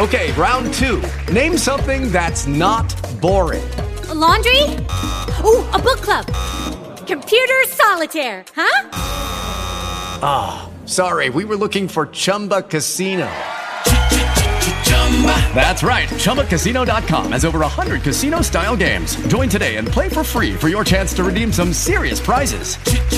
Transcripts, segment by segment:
Okay, round two. Name something that's not boring. A laundry? Ooh, a book club. Computer solitaire, huh? Ah, sorry, we were looking for Chumba Casino. That's right, ChumbaCasino.com has over 100 casino-style games. Join today and play for free for your chance to redeem some serious prizes.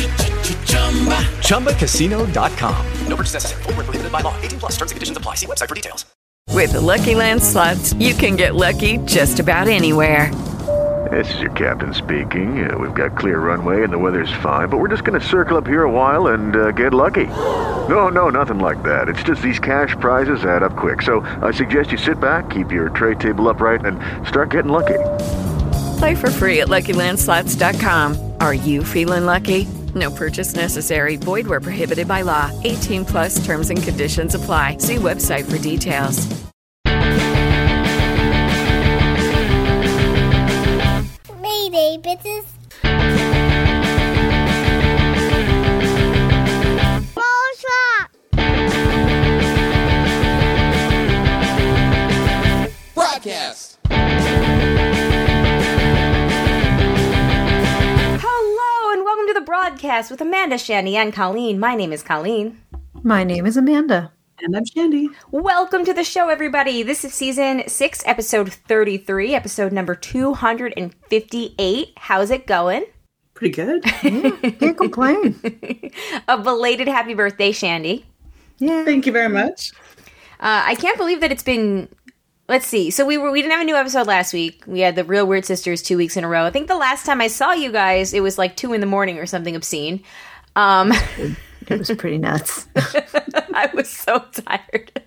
ChumbaCasino.com. No purchase necessary. Void where prohibited by law. 18 plus terms and conditions apply. See website for details. With the Lucky Land Slots, you can get lucky just about anywhere. This is your captain speaking. We've got clear runway and the weather's fine, but we're just going to circle up here a while and get lucky. No, nothing like that. It's just these cash prizes add up quick. So I suggest you sit back, keep your tray table upright, and start getting lucky. Play for free at LuckyLandSlots.com. Are you feeling lucky? No purchase necessary. Void where prohibited by law. 18 plus terms and conditions apply. See website for details. Mayday, bitches. Broadcast. Hello and welcome to the broadcast with Amanda, Shandy, and Colleen. My name is Colleen. My name is Amanda. And I'm Shandy. Welcome to the show, everybody. This is season 6, episode 33, episode number 258. How's it going? Pretty good. Yeah, can't complain. A belated happy birthday, Shandy. Yeah. Thank you very much. I can't believe that it's been... Let's see. So we didn't have a new episode last week. We had the Real Weird Sisters 2 weeks in a row. I think the last time I saw you guys, it was like 2 in the morning or something obscene. It was pretty nuts. I was so tired.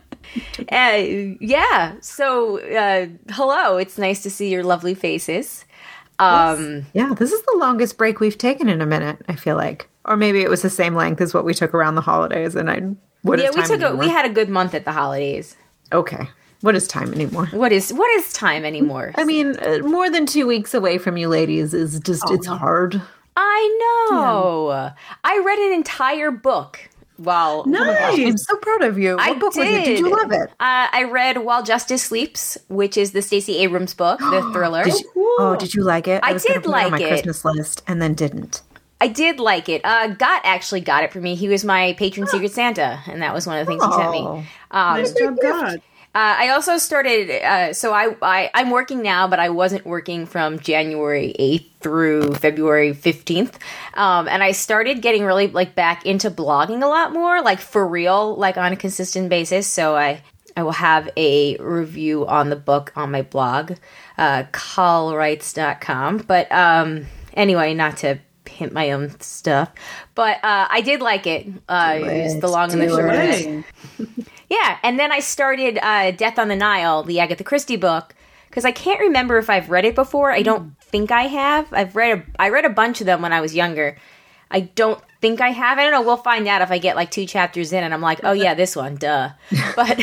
Yeah. So, hello. It's nice to see your lovely faces. Yeah, this is the longest break we've taken in a minute, I feel like. Or maybe it was the same length as what we took around the holidays, and we had a good month at the holidays. Okay. What is time anymore? What is time anymore? I mean, more than 2 weeks away from you ladies is just, it's hard. I know. Yeah. I read an entire book. Wow. Nice. Oh my gosh, I'm so proud of you. What book was it? Did you love it? I read While Justice Sleeps, which is the Stacey Abrams book, the thriller. Did you like it? I was did like it. On my Christmas list and then didn't. I did like it. Gott actually got it for me. He was my patron Secret Santa, and that was one of the things he sent me. Nice job, God. I also started, so I'm working now, but I wasn't working from January 8th through February 15th. And I started getting really back into blogging a lot more, for real, on a consistent basis. So I will have a review on the book on my blog, callwrites.com. But anyway, not to hint my own stuff, but I did like it. It's the long and the short of it. Yeah, and then I started Death on the Nile, the Agatha Christie book, because I can't remember if I've read it before. I don't think I have. I read a bunch of them when I was younger. I don't think I have. I don't know. We'll find out if I get 2 chapters in and I'm like, oh yeah, this one, duh. But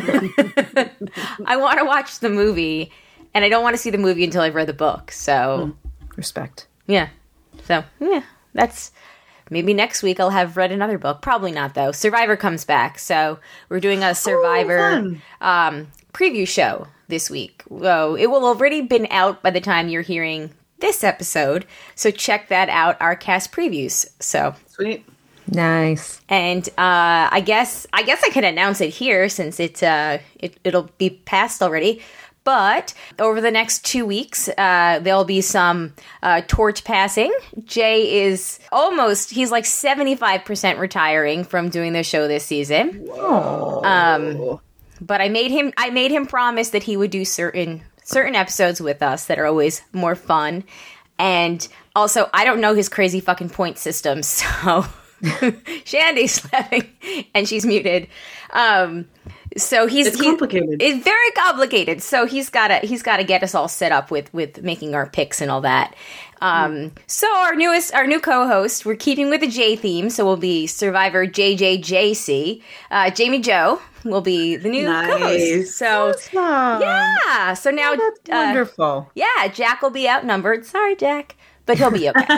I want to watch the movie, and I don't want to see the movie until I've read the book. So respect. Yeah. So yeah, that's. Maybe next week I'll have read another book. Probably not, though. Survivor comes back, so we're doing a Survivor preview show this week. So it will already been out by the time you're hearing this episode, so check that out, our cast previews. So sweet. Nice. And I guess I can announce it here since it'll be passed already. But over the next 2 weeks, there'll be some torch passing. Jay is he's 75% retiring from doing the show this season. Whoa. But I made him promise that he would do certain episodes with us that are always more fun. And also, I don't know his crazy fucking point system, so Shandy's laughing and she's muted. So it's complicated. It's very complicated. So he's gotta get us all set up with making our picks and all that. So our new co-host, we're keeping with the J theme, so we'll be Survivor JJJC. Jamie Joe will be the new co-host. So yeah. So now that's wonderful. Yeah, Jack will be outnumbered. Sorry, Jack, but he'll be okay.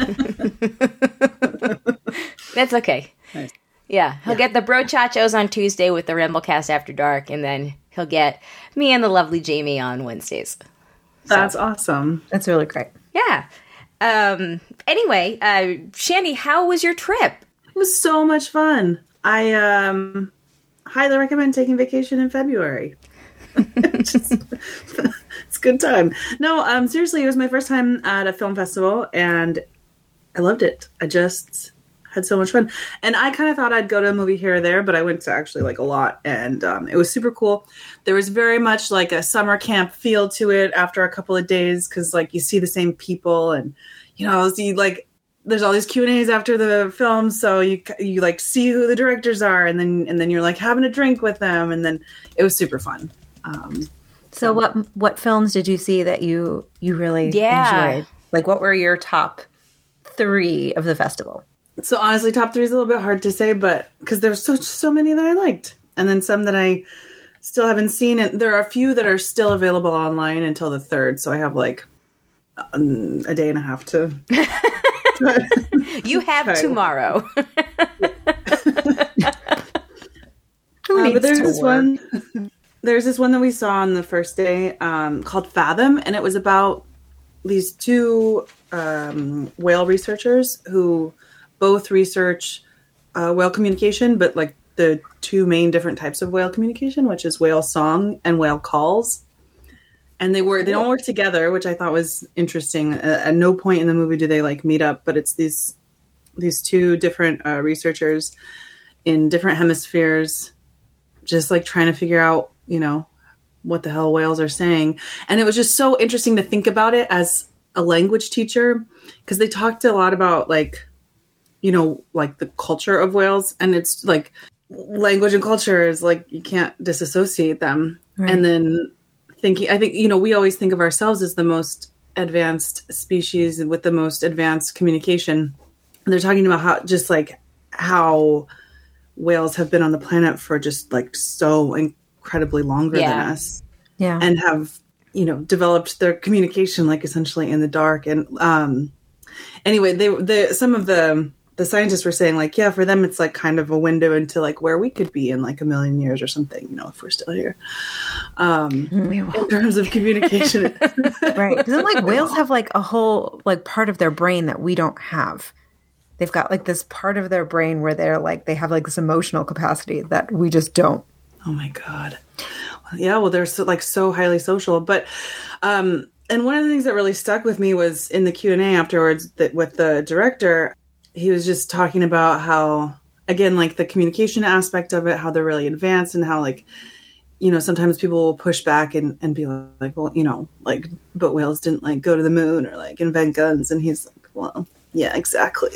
That's okay. Nice. Yeah, he'll get the brochachos on Tuesday with the Ramblecast After Dark, and then he'll get me and the lovely Jamie on Wednesdays. That's awesome. That's really great. Yeah. Anyway, Shandy, how was your trip? It was so much fun. I highly recommend taking vacation in February. It's a good time. No, seriously, it was my first time at a film festival, and I loved it. I just had so much fun. And I kind of thought I'd go to a movie here or there, but I went to actually like a lot, and it was super cool. There was very much like a summer camp feel to it after a couple of days, because like you see the same people, and see like there's all these Q&As after the film, so you like see who the directors are, and then you're like having a drink with them, and then it was super fun. So what films did you see that you really enjoyed? Like, what were your top 3 of the festival? So honestly, top 3 is a little bit hard to say, but because there's so many that I liked, and then some that I still haven't seen, and there are a few that are still available online until the 3rd. So I have like a day and a half to. You have tomorrow. But there's this one. There's this one that we saw on the first day called Fathom, and it was about these 2 whale researchers who both research whale communication, but like the 2 main different types of whale communication, which is whale song and whale calls. And they don't work together, which I thought was interesting. At no point in the movie do they like meet up, but it's these 2 different researchers in different hemispheres, just like trying to figure out, what the hell whales are saying. And it was just so interesting to think about it as a language teacher, because they talked a lot about like the culture of whales, and it's like language and culture is like, you can't disassociate them. Right. And then I think, we always think of ourselves as the most advanced species with the most advanced communication. And they're talking about how whales have been on the planet for just like so incredibly longer than us. Yeah. And have, developed their communication like essentially in the dark. And anyway, some of the scientists were saying like, yeah, for them, it's like kind of a window into like where we could be in like 1 million years or something, if we're still here. In terms of communication. Right. Because like whales have like a whole like part of their brain that we don't have. They've got like this part of their brain where they're like, they have like this emotional capacity that we just don't. Oh my God. Yeah. Well, they're so highly social, but, and one of the things that really stuck with me was in the Q&A afterwards that with the director, he was just talking about how, again, like the communication aspect of it, how they're really advanced, and how like, sometimes people will push back and be like, well, like, but whales didn't like go to the moon or like invent guns. And he's like, well, yeah, exactly.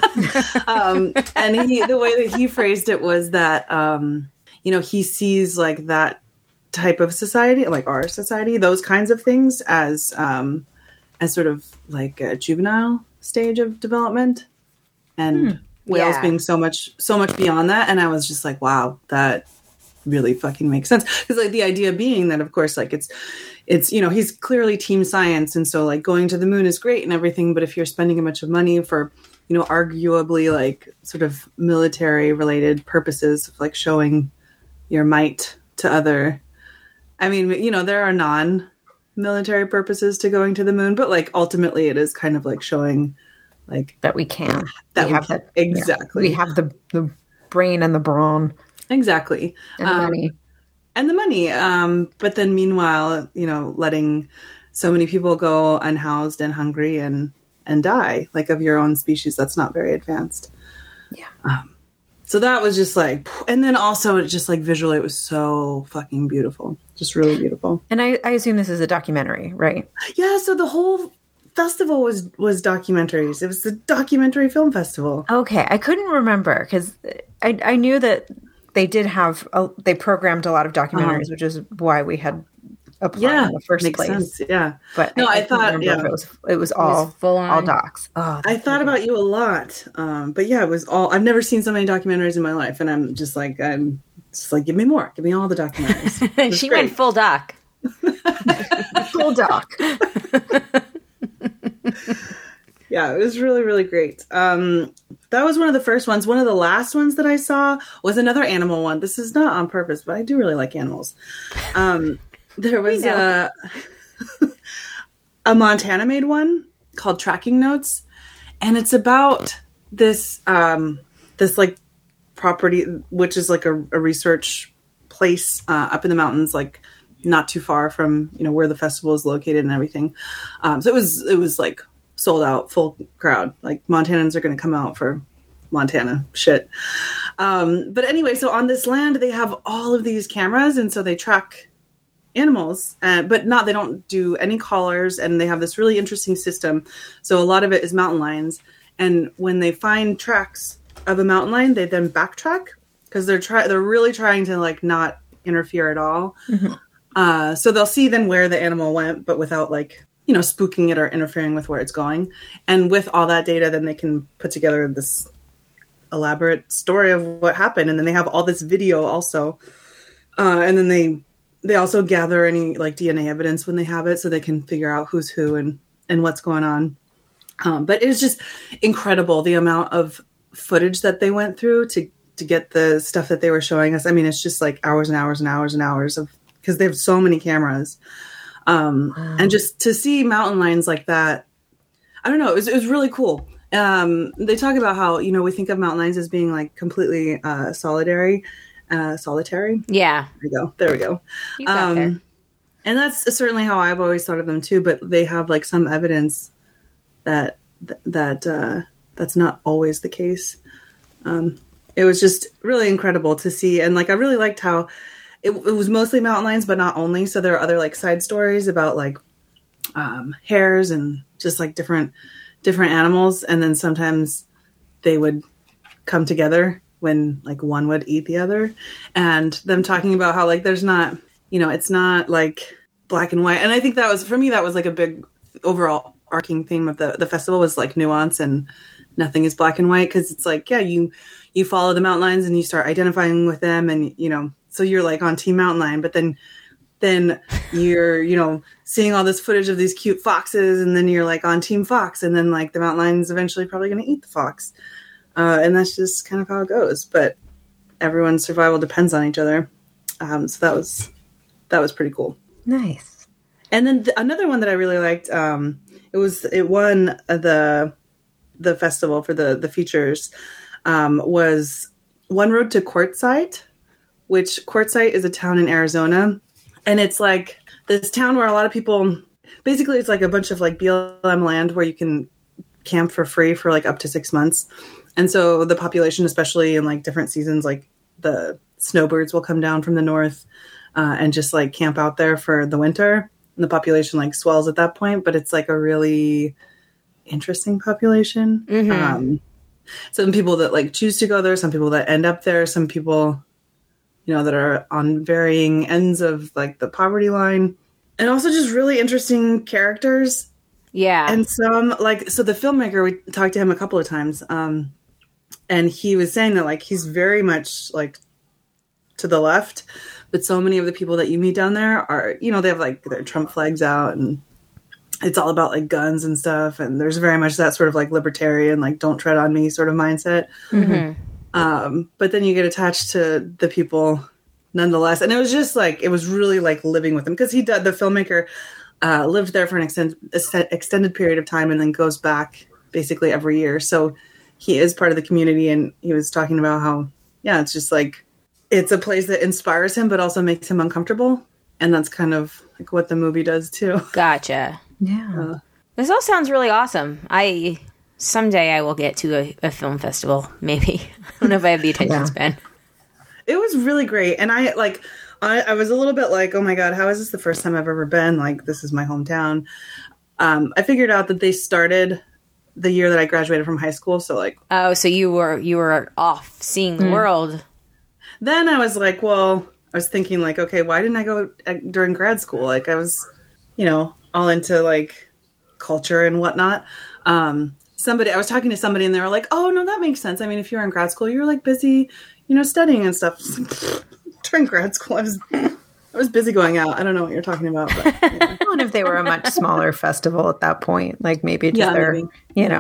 And the way that he phrased it was that, he sees like that type of society, like our society, those kinds of things as sort of like a juvenile stage of development, and whales being so much beyond that. And I was just like, wow, that really fucking makes sense. Because like the idea being that, of course, like it's he's clearly team science, and so like going to the moon is great and everything, but if you're spending a bunch of money for arguably like sort of military related purposes of like showing your might to other, I mean, there are non-military purposes to going to the moon, but like ultimately it is kind of like showing like that we can. Exactly. We have the brain and the brawn. Exactly. And the money. And the money. But then meanwhile, letting so many people go unhoused and hungry and die, like of your own species that's not very advanced. Yeah. So that was just like, and then also it just like visually, it was so fucking beautiful. Just really beautiful. And I assume this is a documentary, right? Yeah. So the whole festival was documentaries. It was the documentary film festival. Okay. I couldn't remember because I knew that they did have, they programmed a lot of documentaries, which is why we had applied in the first place. Sense. Yeah. But no, I thought it was all full on, all docs. Oh, I thought about you a lot. But yeah, it was all, I've never seen so many documentaries in my life. And I'm just like, give me more. Give me all the documentaries. She went full doc. Full doc. Yeah, it was really, really great. That that was one of the first ones. One of the last ones that I saw was another animal one. This is not on purpose, but I do really like animals. There was a Montana-made one called Tracking Notes, and it's about this like property, which is like a research place up in the mountains, like not too far from where the festival is located and everything. So it was like sold out, full crowd. Like Montanans are going to come out for Montana shit. But anyway, so on this land they have all of these cameras, and so they track animals, but they don't do any collars, and they have this really interesting system. So a lot of it is mountain lions, and when they find tracks of a mountain lion, they then backtrack because they're really trying to like not interfere at all. Mm-hmm. So they'll see then where the animal went, but without like spooking it or interfering with where it's going. And with all that data, then they can put together this elaborate story of what happened, and then they have all this video also, and then they also gather any like DNA evidence when they have it, so they can figure out who's who and what's going on. But it was just incredible the amount of footage that they went through to get the stuff that they were showing us. I mean, it's just like hours and hours and hours and hours of, because they have so many cameras. And just to see mountain lions like that, I don't know, it was really cool. They talk about how, we think of mountain lions as being like completely solitary. Yeah. There we go. You got there. And that's certainly how I've always thought of them too, but they have like some evidence that that's not always the case. It was just really incredible to see. And like, I really liked how it was mostly mountain lions, but not only. So there are other like side stories about like hares and just like different animals. And then sometimes they would come together when like one would eat the other, and them talking about how like there's not, it's not like black and white. And I think that was, for me, that was like a big overall arcing theme of the festival, was like nuance and nothing is black and white. Cause it's like, yeah, you follow the mountain lions and you start identifying with them, and, so you're like on Team Mountain Lion, but then you're, seeing all this footage of these cute foxes, and then you're like on Team Fox, and then like the mountain lion's eventually probably going to eat the fox. And that's just kind of how it goes, but everyone's survival depends on each other. So that was pretty cool. Nice. And then another one that I really liked, it won the festival for the features, was One Road to Quartzsite, which Quartzsite is a town in Arizona. And it's like this town where a lot of people, basically it's like a bunch of like BLM land where you can camp for free for like up to 6 months. And so the population, especially in like different seasons, like the snowbirds will come down from the north and just like camp out there for the winter. And the population like swells at that point, but it's like a really interesting population. Mm-hmm. Some people that like choose to go there, some people that end up there, some people, that are on varying ends of like the poverty line, and also just really interesting characters. Yeah. And some like, so the filmmaker, we talked to him a couple of times. And he was saying that like, he's very much like to the left, but so many of the people that you meet down there are, they have like their Trump flags out, and it's all about like guns and stuff. And there's very much that sort of like libertarian, like don't tread on me sort of mindset. Mm-hmm. But then you get attached to the people nonetheless. And it was just like, it was really like living with them, because the filmmaker lived there for an extended period of time and then goes back basically every year. So he is part of the community, and he was talking about how, yeah, it's just like, it's a place that inspires him, but also makes him uncomfortable. And that's kind of like what the movie does too. Gotcha. Yeah. This all sounds really awesome. Someday I will get to a film festival, maybe. I don't know if I have the attention span. It was really great. And I was a little bit like, oh my God, how is this the first time I've ever been? Like, this is my hometown. I figured out that they started the year that I graduated from high school. So like, oh, so you were off seeing the world. Then I was like, well, I was thinking like, okay, why didn't I go during grad school? Like I was, all into like culture and whatnot. I was talking to somebody and they were like, oh no, that makes sense. I mean, if you were in grad school, you were like busy, studying and stuff. During grad school, I was busy going out. I don't know what you're talking about. But, What if they were a much smaller festival at that point? Like maybe just maybe.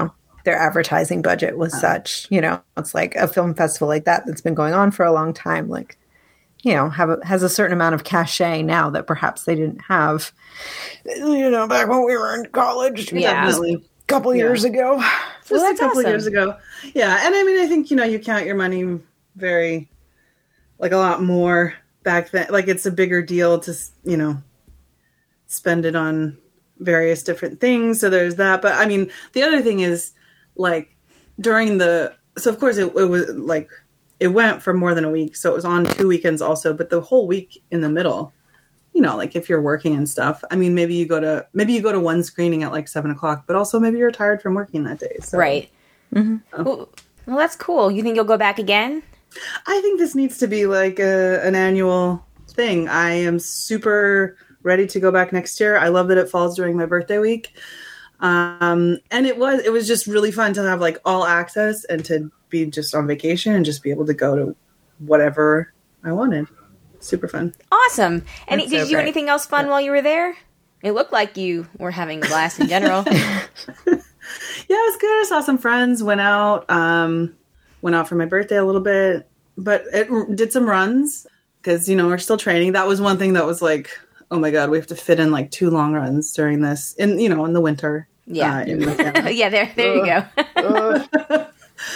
their advertising budget was such, you know, it's like a film festival like that that's been going on for a long time, like, you know, has a certain amount of cachet now that perhaps they didn't have, you know, back when we were in college. Yeah. A couple years ago. Just a couple years ago. Yeah. And I mean, I think, you know, you count your money very, like a lot more back then. Like it's a bigger deal to, you know, spend it on various different things. So there's that. But I mean, the other thing is like during so of course it was like, it went for more than a week. So it was on 2 weekends also, but the whole week in the middle, you know, like if you're working and stuff, I mean, maybe you go to one screening at like 7:00, but also maybe you're tired from working that day. So. Right. Mm-hmm. Well, that's cool. You think you'll go back again? I think this needs to be like an annual thing. I am super ready to go back next year. I love that it falls during my birthday week. And it was just really fun to have like all access and to be just on vacation and just be able to go to whatever I wanted. Super fun. Awesome. And did you do anything else fun while you were there? It looked like you were having a blast in general. Yeah, it was good. I saw some friends, went out for my birthday a little bit, but it did some runs because, you know, we're still training. That was one thing that was like, oh my God, we have to fit in like 2 long runs during this in the winter. Yeah. Yeah, there you go.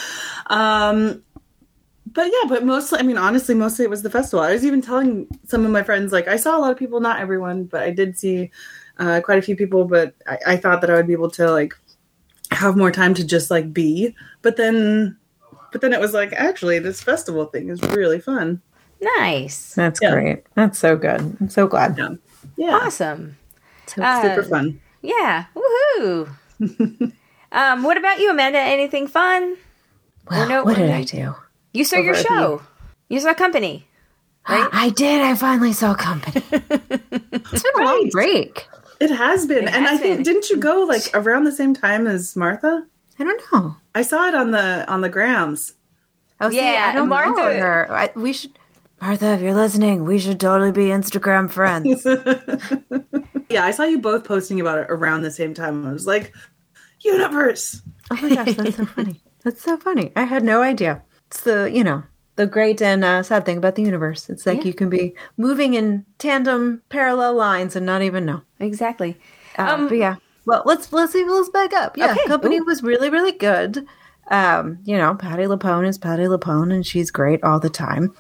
But mostly, I mean, honestly, mostly it was the festival. I was even telling some of my friends, like, I saw a lot of people, not everyone, but I did see quite a few people, but I thought that I would be able to, like, have more time to just, like, be. But then it was like, actually, this festival thing is really fun. Nice. That's great. That's so good. I'm so glad. Yeah. Awesome. Super fun. Yeah. Woohoo. What about you, Amanda? Anything fun? Well, what did I do? You saw your show. You saw Company, right? I did. I finally saw Company. It's been a long break. It has been. And I think, didn't you go like around the same time as Martha? I don't know. I saw it on the grams. Oh, yeah. I don't know her. We should... Martha, if you're listening, we should totally be Instagram friends. Yeah, I saw you both posting about it around the same time. I was like, universe. Oh my gosh, that's so funny. That's so funny. I had no idea. It's the great and sad thing about the universe. It's like you can be moving in tandem, parallel lines and not even know. Exactly. But yeah. Well, let's back up. Yeah, okay. Company was really, really good. Patti LuPone is Patti LuPone, and she's great all the time.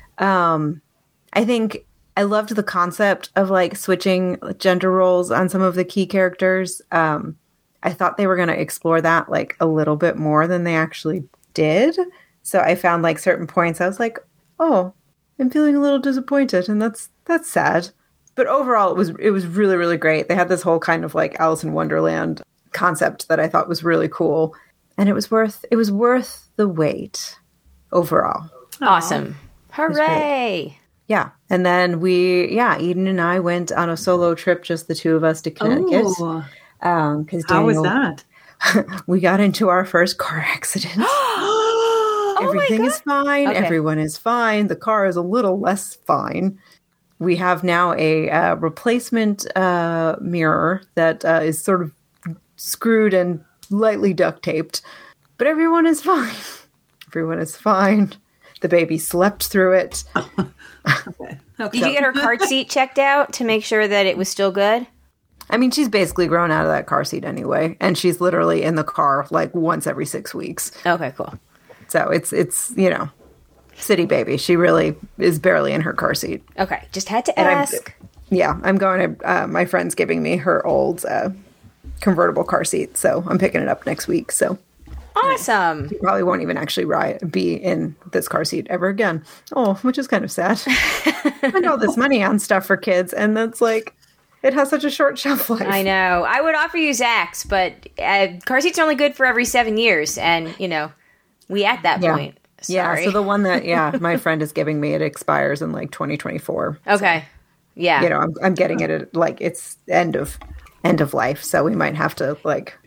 I think I loved the concept of like switching gender roles on some of the key characters. I thought they were going to explore that like a little bit more than they actually did. So I found like certain points I was like, oh, I'm feeling a little disappointed, and that's sad. But overall, it was really, really great. They had this whole kind of like Alice in Wonderland concept that I thought was really cool, and it was worth the wait overall. Awesome. Hooray! Yeah. And then Eden and I went on a solo trip, just the two of us, to Connecticut. How was that? We got into our first car accident. Everything is fine. Okay. Everyone is fine. The car is a little less fine. We have now a replacement mirror that is sort of screwed and lightly duct taped. But everyone is fine. Everyone is fine. The baby slept through it. Okay. Did you get her car seat checked out to make sure that it was still good? I mean, she's basically grown out of that car seat anyway. And she's literally in the car like once every 6 weeks. Okay, cool. So it's city baby. She really is barely in her car seat. Okay, just had to ask. I'm going to, my friend's giving me her old convertible car seat. So I'm picking it up next week. So awesome. She probably won't even actually be in this car seat ever again. Oh, which is kind of sad. Spend all this money on stuff for kids, and that's like, it has such a short shelf life. I know. I would offer you Zach's, but car seats are only good for every 7 years, and we at that point. Sorry. Yeah, so the one that my friend is giving me, it expires in like 2024. Okay. So, yeah. I'm getting it at like it's end of life, so we might have to like.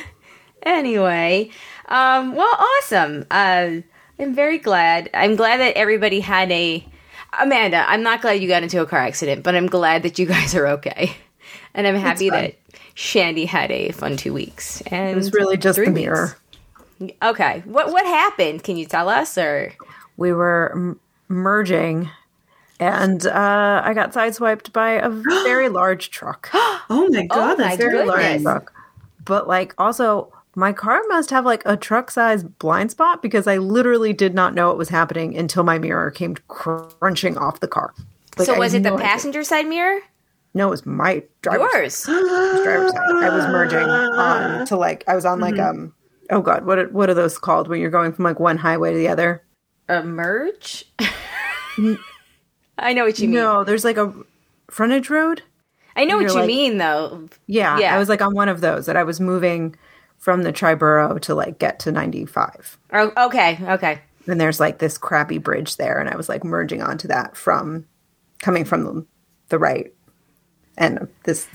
Anyway, well, awesome. I'm very glad. I'm glad that everybody had Amanda, I'm not glad you got into a car accident, but I'm glad that you guys are okay. And I'm happy that Shandy had a fun 2 weeks. And it was really just the mirror. Okay. What happened? Can you tell us? Or we were merging, and I got sideswiped by a very large truck. Oh my god, that's very large truck. But like, also, my car must have like a truck-sized blind spot because I literally did not know what was happening until my mirror came crunching off the car. Like, so was it the passenger side mirror? No, it was my driver's side. I was merging on to like, I was on like, oh god, what are those called when you're going from like one highway to the other? A merge? I know what you mean. No, there's like a frontage road. I know what you mean though. Yeah, I was like on one of those that I was moving from the Triborough to like get to 95. Oh, okay. And there's like this crappy bridge there, and I was like merging onto that coming from the right. And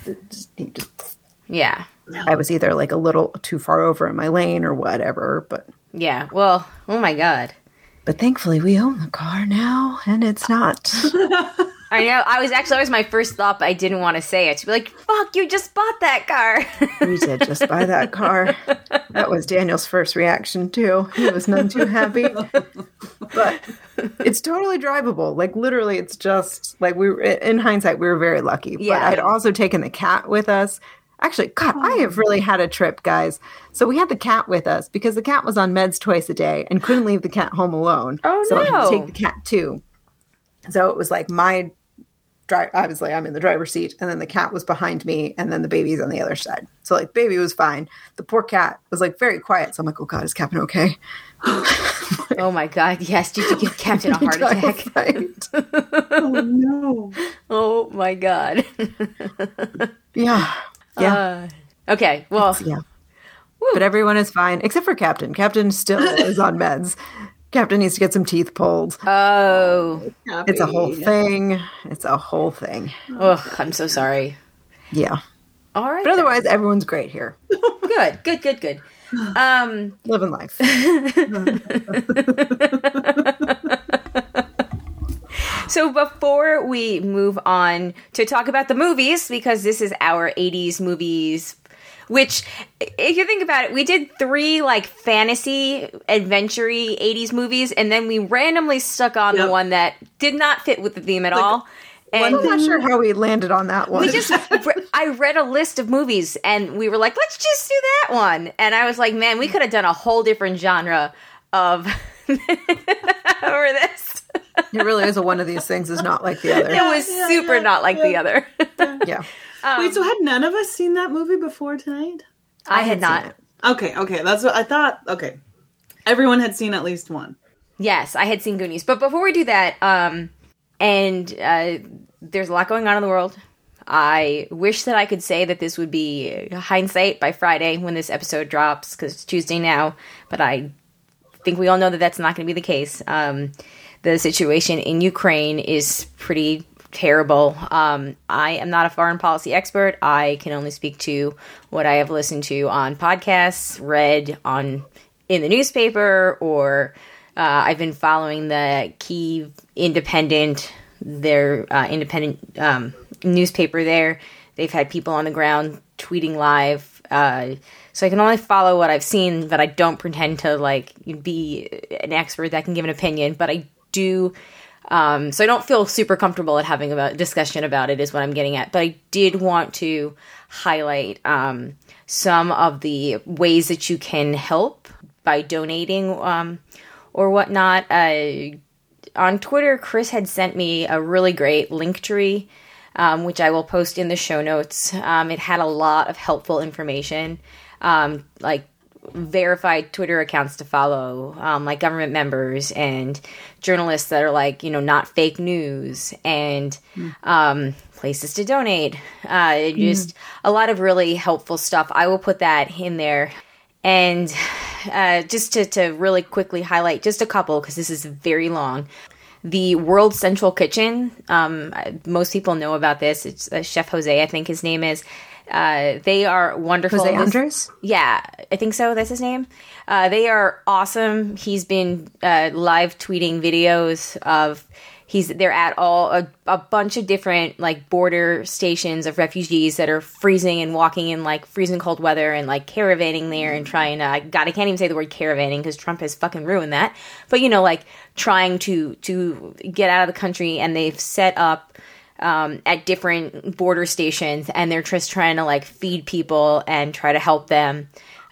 yeah. I was either like a little too far over in my lane or whatever, but yeah. Well, oh my god. But thankfully we own the car now, and it's not. I know. That was my first thought, but I didn't want to say it. To be like, fuck, you just bought that car. We did just buy that car. That was Daniel's first reaction, too. He was none too happy. But it's totally drivable. Like, literally, it's just, like, in hindsight, we were very lucky. Yeah. But I'd also taken the cat with us. Actually, God, I have really had a trip, guys. So we had the cat with us because the cat was on meds twice a day and couldn't leave the cat home alone. Oh, so no. I had to take the cat, too. So it was like obviously I'm in the driver's seat, and then the cat was behind me, and then the baby's on the other side. So like baby was fine. The poor cat was like very quiet. So I'm like, oh god, is Captain okay? Oh my god, yes. Did you give Captain a heart attack? Oh no. Oh my god. Yeah. Okay, well. Yeah. But everyone is fine, except for Captain. Captain still is on meds. Captain needs to get some teeth pulled. Oh. It's a whole thing. It's a whole thing. Oh, I'm so sorry. Yeah. All right. But otherwise, everyone's great here. Good. Living life. So before we move on to talk about the movies, because this is our 80s movies, which, if you think about it, we did 3 like fantasy, adventure-y 80s movies, and then we randomly stuck on the one that did not fit with the theme at all. And I'm not sure how we landed on that one. I read a list of movies, and we were like, let's just do that one. And I was like, man, we could have done a whole different genre of over this. It really is one of these things is not like the other. It was super not like the other. Yeah. Wait, so had none of us seen that movie before tonight? I had not. Okay, that's what I thought. Okay. Everyone had seen at least one. Yes, I had seen Goonies. But before we do that, there's a lot going on in the world. I wish that I could say that this would be hindsight by Friday when this episode drops, because it's Tuesday now. But I think we all know that that's not going to be the case. The situation in Ukraine is pretty terrible. I am not a foreign policy expert. I can only speak to what I have listened to on podcasts, read in the newspaper, or I've been following the Kyiv Independent, their independent newspaper there. They've had people on the ground tweeting live. So I can only follow what I've seen, but I don't pretend to like be an expert that can give an opinion. But I do, so I don't feel super comfortable at having a discussion about it is what I'm getting at. But I did want to highlight some of the ways that you can help by donating or whatnot. On Twitter, Chris had sent me a really great link tree, which I will post in the show notes. It had a lot of helpful information, like verified Twitter accounts to follow, like government members and journalists that are like, not fake news, and places to donate. Just a lot of really helpful stuff. I will put that in there. And just to really quickly highlight just a couple, because this is very long. The World Central Kitchen, most people know about this. It's Chef Jose, I think his name is. They are wonderful. Jose Andres? Yeah, I think so. That's his name. They are awesome. He's been live tweeting videos of They're at a bunch of different like border stations of refugees that are freezing and walking in like freezing cold weather and like caravanning there and trying to, I can't even say the word caravanning because Trump has fucking ruined that. But like trying to get out of the country, and they've set up at different border stations, and they're just trying to like feed people and try to help them.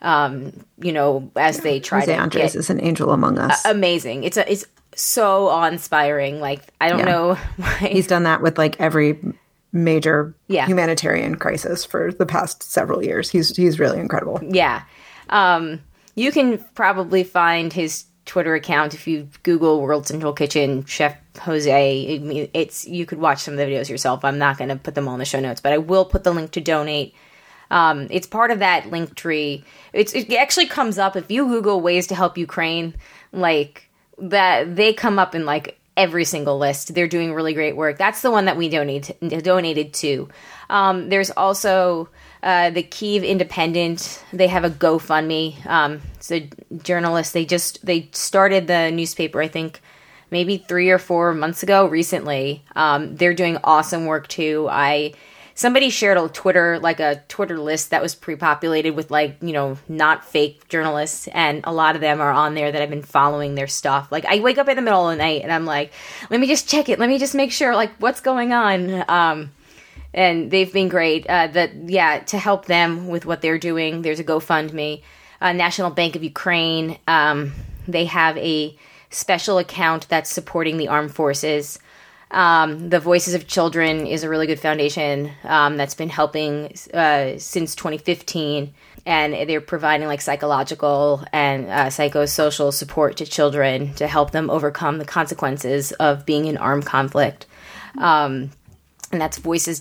As they try Jose to Andres is an angel among us. Amazing. It's so awe-inspiring. Like, I don't know why. He's done that with like every major humanitarian crisis for the past several years. He's really incredible. Yeah. You can probably find his Twitter account if you Google World Central Kitchen Chef Jose. I mean, you could watch some of the videos yourself. I'm not going to put them all in the show notes, but I will put the link to donate. It's part of that link tree. It actually comes up if you Google ways to help Ukraine, like that they come up in like every single list. They're doing really great work. That's the one that we donated to. There's also the Kyiv Independent. They have a GoFundMe. It's a journalist. They started the newspaper, I think, maybe 3 or 4 months ago. Recently, they're doing awesome work too. Somebody shared a Twitter list that was pre-populated with not fake journalists, and a lot of them are on there that I've been following their stuff. Like, I wake up in the middle of the night and I'm like, let me just check it. Let me just make sure like what's going on. And they've been great. To help them with what they're doing, there's a GoFundMe. National Bank of Ukraine. They have a special account that's supporting the armed forces. The Voices of Children is a really good foundation that's been helping since 2015, and they're providing like psychological and psychosocial support to children to help them overcome the consequences of being in armed conflict. And that's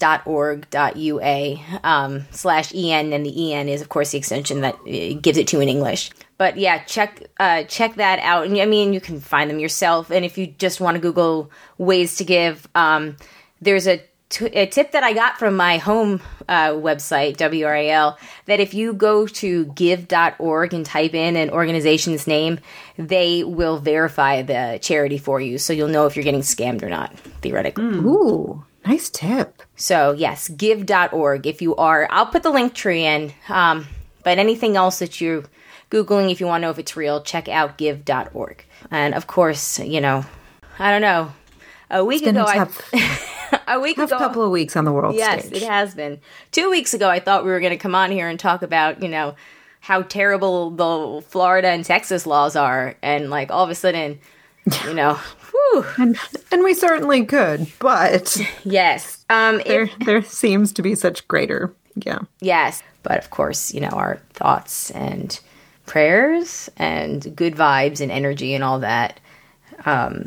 voices.org.ua/EN, and the EN is, of course, the extension that gives it to you in English. But yeah, check that out. And I mean, you can find them yourself. And if you just want to Google ways to give, there's a tip that I got from my home website, WRAL, that if you go to give.org and type in an organization's name, they will verify the charity for you. So you'll know if you're getting scammed or not, theoretically. Ooh. Nice tip. So, yes, give.org. If you are, I'll put the link tree in. But anything else that you're Googling, if you want to know if it's real, check out give.org. And, of course, I don't know. A week ago, a couple of weeks on the world stage. Yes, it has been. 2 weeks ago, I thought we were going to come on here and talk about, how terrible the Florida and Texas laws are. And, like, all of a sudden, whew. And we certainly could, but yes, there seems to be such greater, yes. But of course, our thoughts and prayers and good vibes and energy and all that, go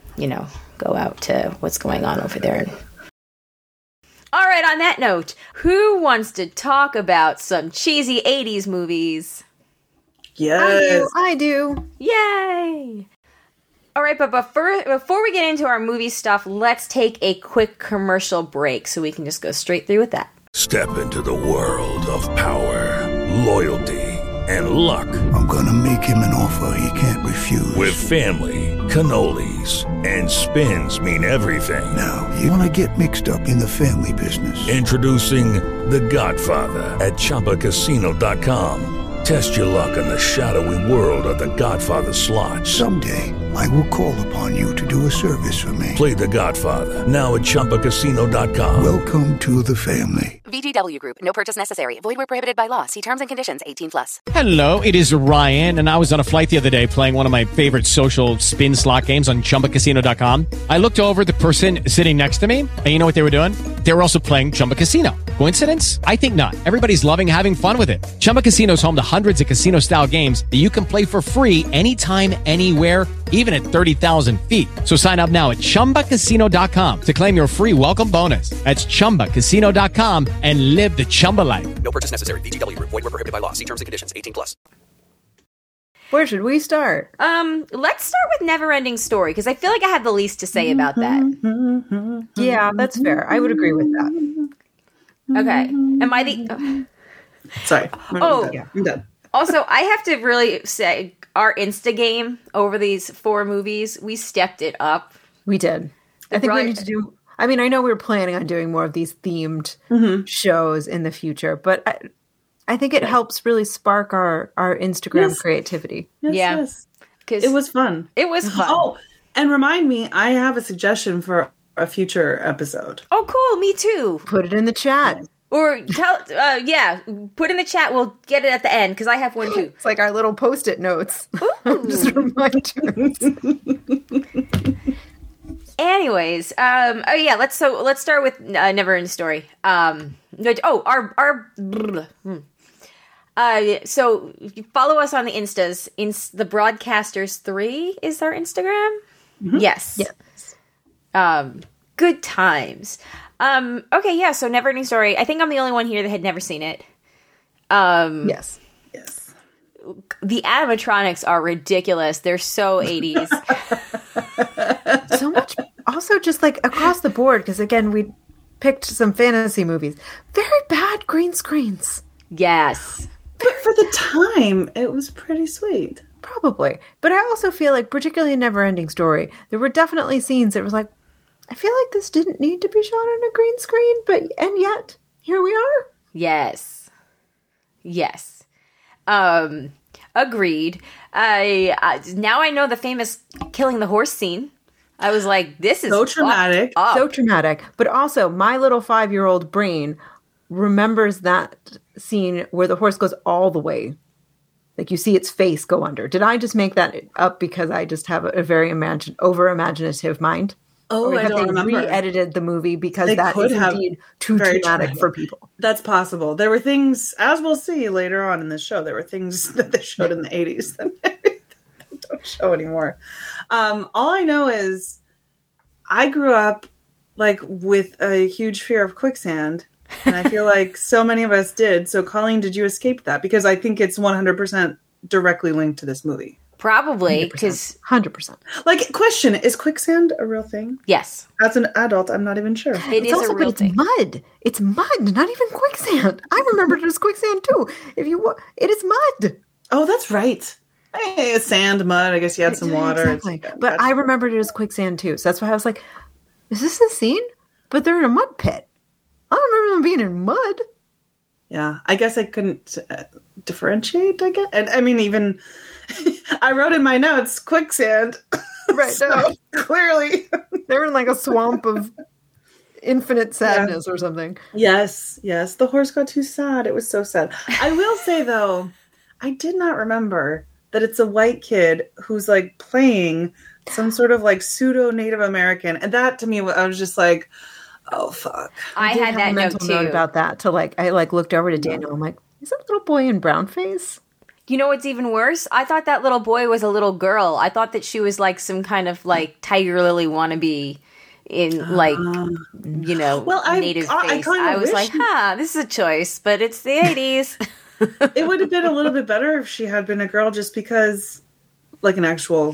out to what's going on over there. All right. On that note, who wants to talk about some cheesy 80s movies? Yes, I do. Yay! All right, but before we get into our movie stuff, let's take a quick commercial break so we can just go straight through with that. Step into the world of power, loyalty, and luck. I'm going to make him an offer he can't refuse. With family, cannolis, and spins mean everything. Now, you want to get mixed up in the family business. Introducing The Godfather at ChumbaCasino.com. Test your luck in the shadowy world of The Godfather slot. Someday, I will call upon you to do a service for me. Play The Godfather, now at ChumbaCasino.com. Welcome to the family. VGW Group. No purchase necessary. Void where prohibited by law. See terms and conditions. 18+. Hello, it is Ryan, and I was on a flight the other day playing one of my favorite social spin slot games on ChumbaCasino.com. I looked over at the person sitting next to me, and you know what they were doing? They were also playing Chumba Casino. Coincidence? I think not. Everybody's loving having fun with it. Chumba Casino is home to hundreds of casino-style games that you can play for free anytime, anywhere, even at 30,000 feet. So sign up now at ChumbaCasino.com to claim your free welcome bonus. That's ChumbaCasino.com and live the Chumba life. No purchase necessary. VGW Group. Void where prohibited by law. See terms and conditions. 18+. Where should we start? Let's start with Neverending Story, because I feel like I have the least to say about that. Yeah, that's fair. I would agree with that. Okay. Am I the... Sorry. I'm done. Also, I have to really say, our Insta game over these 4 movies, we stepped it up. We did. I think we need to do. I mean, I know we were planning on doing more of these themed shows in the future, but I think it helps really spark our Instagram creativity. Yes. It was fun. It was fun. Oh, and remind me, I have a suggestion for a future episode. Oh, cool. Me too. Put it in the chat. Or put in the chat. We'll get it at the end because I have one too. It's like our little Post-it notes. Just reminders. Anyways, let's start with Never Ending Story. So follow us on the Instas. The Broadcasters 3 is our Instagram. Mm-hmm. Yes. Good times. So Never Ending Story. I think I'm the only one here that had never seen it. Yes. The animatronics are ridiculous. They're so 80s. So much. Also, just like across the board, because again, we picked some fantasy movies. Very bad green screens. Yes. But for the time, it was pretty sweet. Probably. But I also feel like, particularly in Never Ending Story, there were definitely scenes that was like, I feel like this didn't need to be shot on a green screen, and yet, here we are. Yes. Agreed. Now I know the famous killing the horse scene. I was like, this is so traumatic. So traumatic. But also, my little 5-year-old brain remembers that scene where the horse goes all the way. Like you see its face go under. Did I just make that up because I just have a very over-imaginative mind? Oh, I don't remember. Re-edited the movie because that is indeed too traumatic for people. That's possible. There were things, as we'll see later on in the show, there were things that they showed in the 80s that don't show anymore. All I know is I grew up like with a huge fear of quicksand, and I feel like so many of us did. So, Colleen, did you escape that? Because I think it's 100% directly linked to this movie. Probably, because 100%. Like, question: is quicksand a real thing? Yes. As an adult, I'm not even sure. It's also a real thing. Mud. It's mud, not even quicksand. I remembered it as quicksand too. It is mud. Oh, that's right. Hey, sand, mud. I guess you had some water. Exactly. But I remembered it as quicksand too. So that's why I was like, "Is this a scene?" But they're in a mud pit. I don't remember them being in mud. Yeah, I guess I couldn't differentiate. I guess, and I mean, even I wrote in my notes quicksand. Right. So clearly, they were in like a swamp of infinite sadness or something. Yes. The horse got too sad. It was so sad. I will say though, I did not remember that it's a white kid who's like playing some sort of like pseudo Native American, and that to me, I was just like, oh fuck. I had that note too about that. To like, I like looked over to Daniel. I'm like, is that little boy in brown face? You know what's even worse? I thought that little boy was a little girl. I thought that she was like some kind of like Tiger Lily wannabe in like, native face. I was like, this is a choice, but it's the 80s. It would have been a little bit better if she had been a girl, just because, like an actual,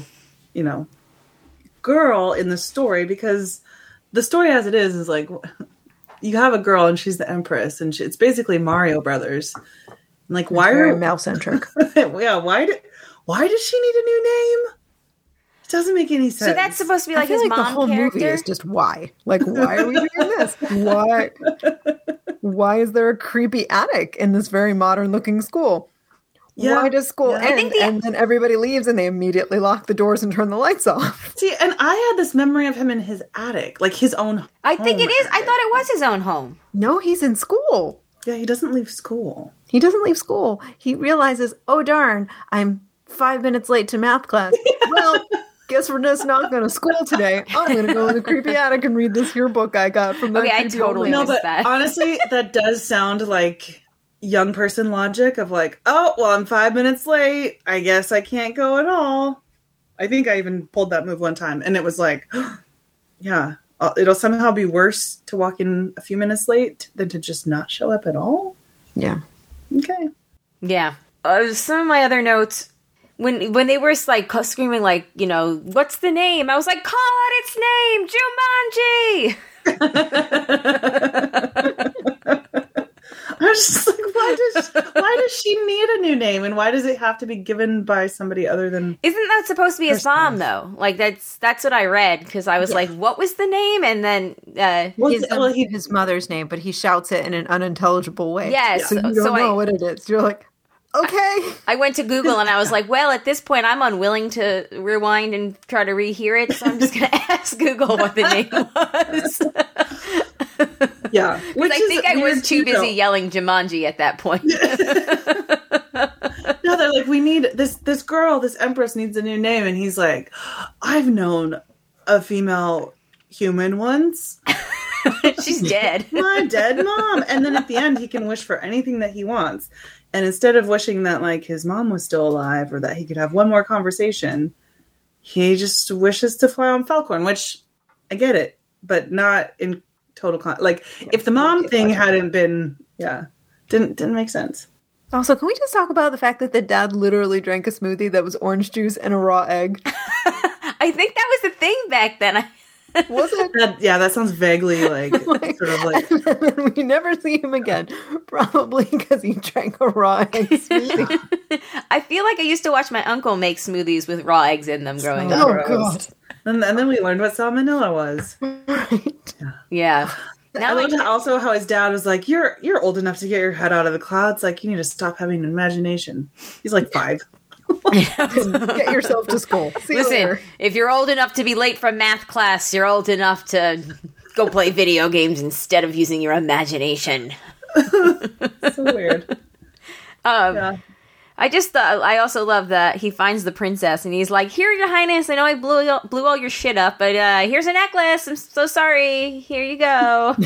girl in the story, because the story as it is like, you have a girl and she's the Empress, and it's basically Mario Brothers. Like, why are male centric? Yeah, why does she need a new name? It doesn't make any sense. So that's supposed to be like his mom the whole character? Movie is just why? Like, why are we doing this? Why? Why is there a creepy attic in this very modern looking school? Yeah, why does school end and then everybody leaves and they immediately lock the doors and turn the lights off? See, and I had this memory of him in his attic, like his own home. I think it is. I thought it was his own home. No, he's in school. Yeah, he doesn't leave school. He realizes, oh darn, I'm 5 minutes late to math class. Well, guess we're just not going to school today. I'm going to go in the creepy attic and read this yearbook I got from that. Okay, I totally missed that. Honestly, that does sound like young person logic of like, oh, well, I'm 5 minutes late. I guess I can't go at all. I think I even pulled that move one time, and it was like, yeah. It'll somehow be worse to walk in a few minutes late than to just not show up at all. Yeah. Okay. Yeah. Some of my other notes, when they were like screaming like, what's the name? I was like, call out its name, Jumanji. I was just like, why does she need a new name, and why does it have to be given by somebody other than? Isn't that supposed to be his mom though? Like that's what I read because I was like, what was the name? And then his mother's name, but he shouts it in an unintelligible way. Yes, so you don't know what it is. You're like, okay. I went to Google and I was like, well, at this point, I'm unwilling to rewind and try to rehear it, so I'm just going to ask Google what the name was. Yeah. Because I think I was too busy yelling Jumanji at that point. No, they're like, we need this girl, this empress needs a new name. And he's like, I've known a female human once. She's dead. My dead mom. And then at the end, he can wish for anything that he wants. And instead of wishing that like his mom was still alive or that he could have one more conversation, he just wishes to fly on Falcon, which I get it, but not in total if the mom thing hadn't been didn't make sense. Also, can we just talk about the fact that the dad literally drank a smoothie that was orange juice and a raw egg? I think that was the thing back then. Was it? That sounds vaguely like sort of like. And we never see him again, probably because he drank a raw egg smoothie. I feel like I used to watch my uncle make smoothies with raw eggs in them growing up. Oh god! And then we learned what salmonella was. Right. Yeah. I loved also how his dad was like, "You're old enough to get your head out of the clouds. Like you need to stop having an imagination." He's like 5. Get yourself to school. Listen, if you're old enough to be late from math class, you're old enough to go play video games instead of using your imagination. So weird. I also love that he finds the princess and he's like, "Here, Your Highness, I know I blew all your shit up, but here's a necklace. I'm so sorry. Here you go."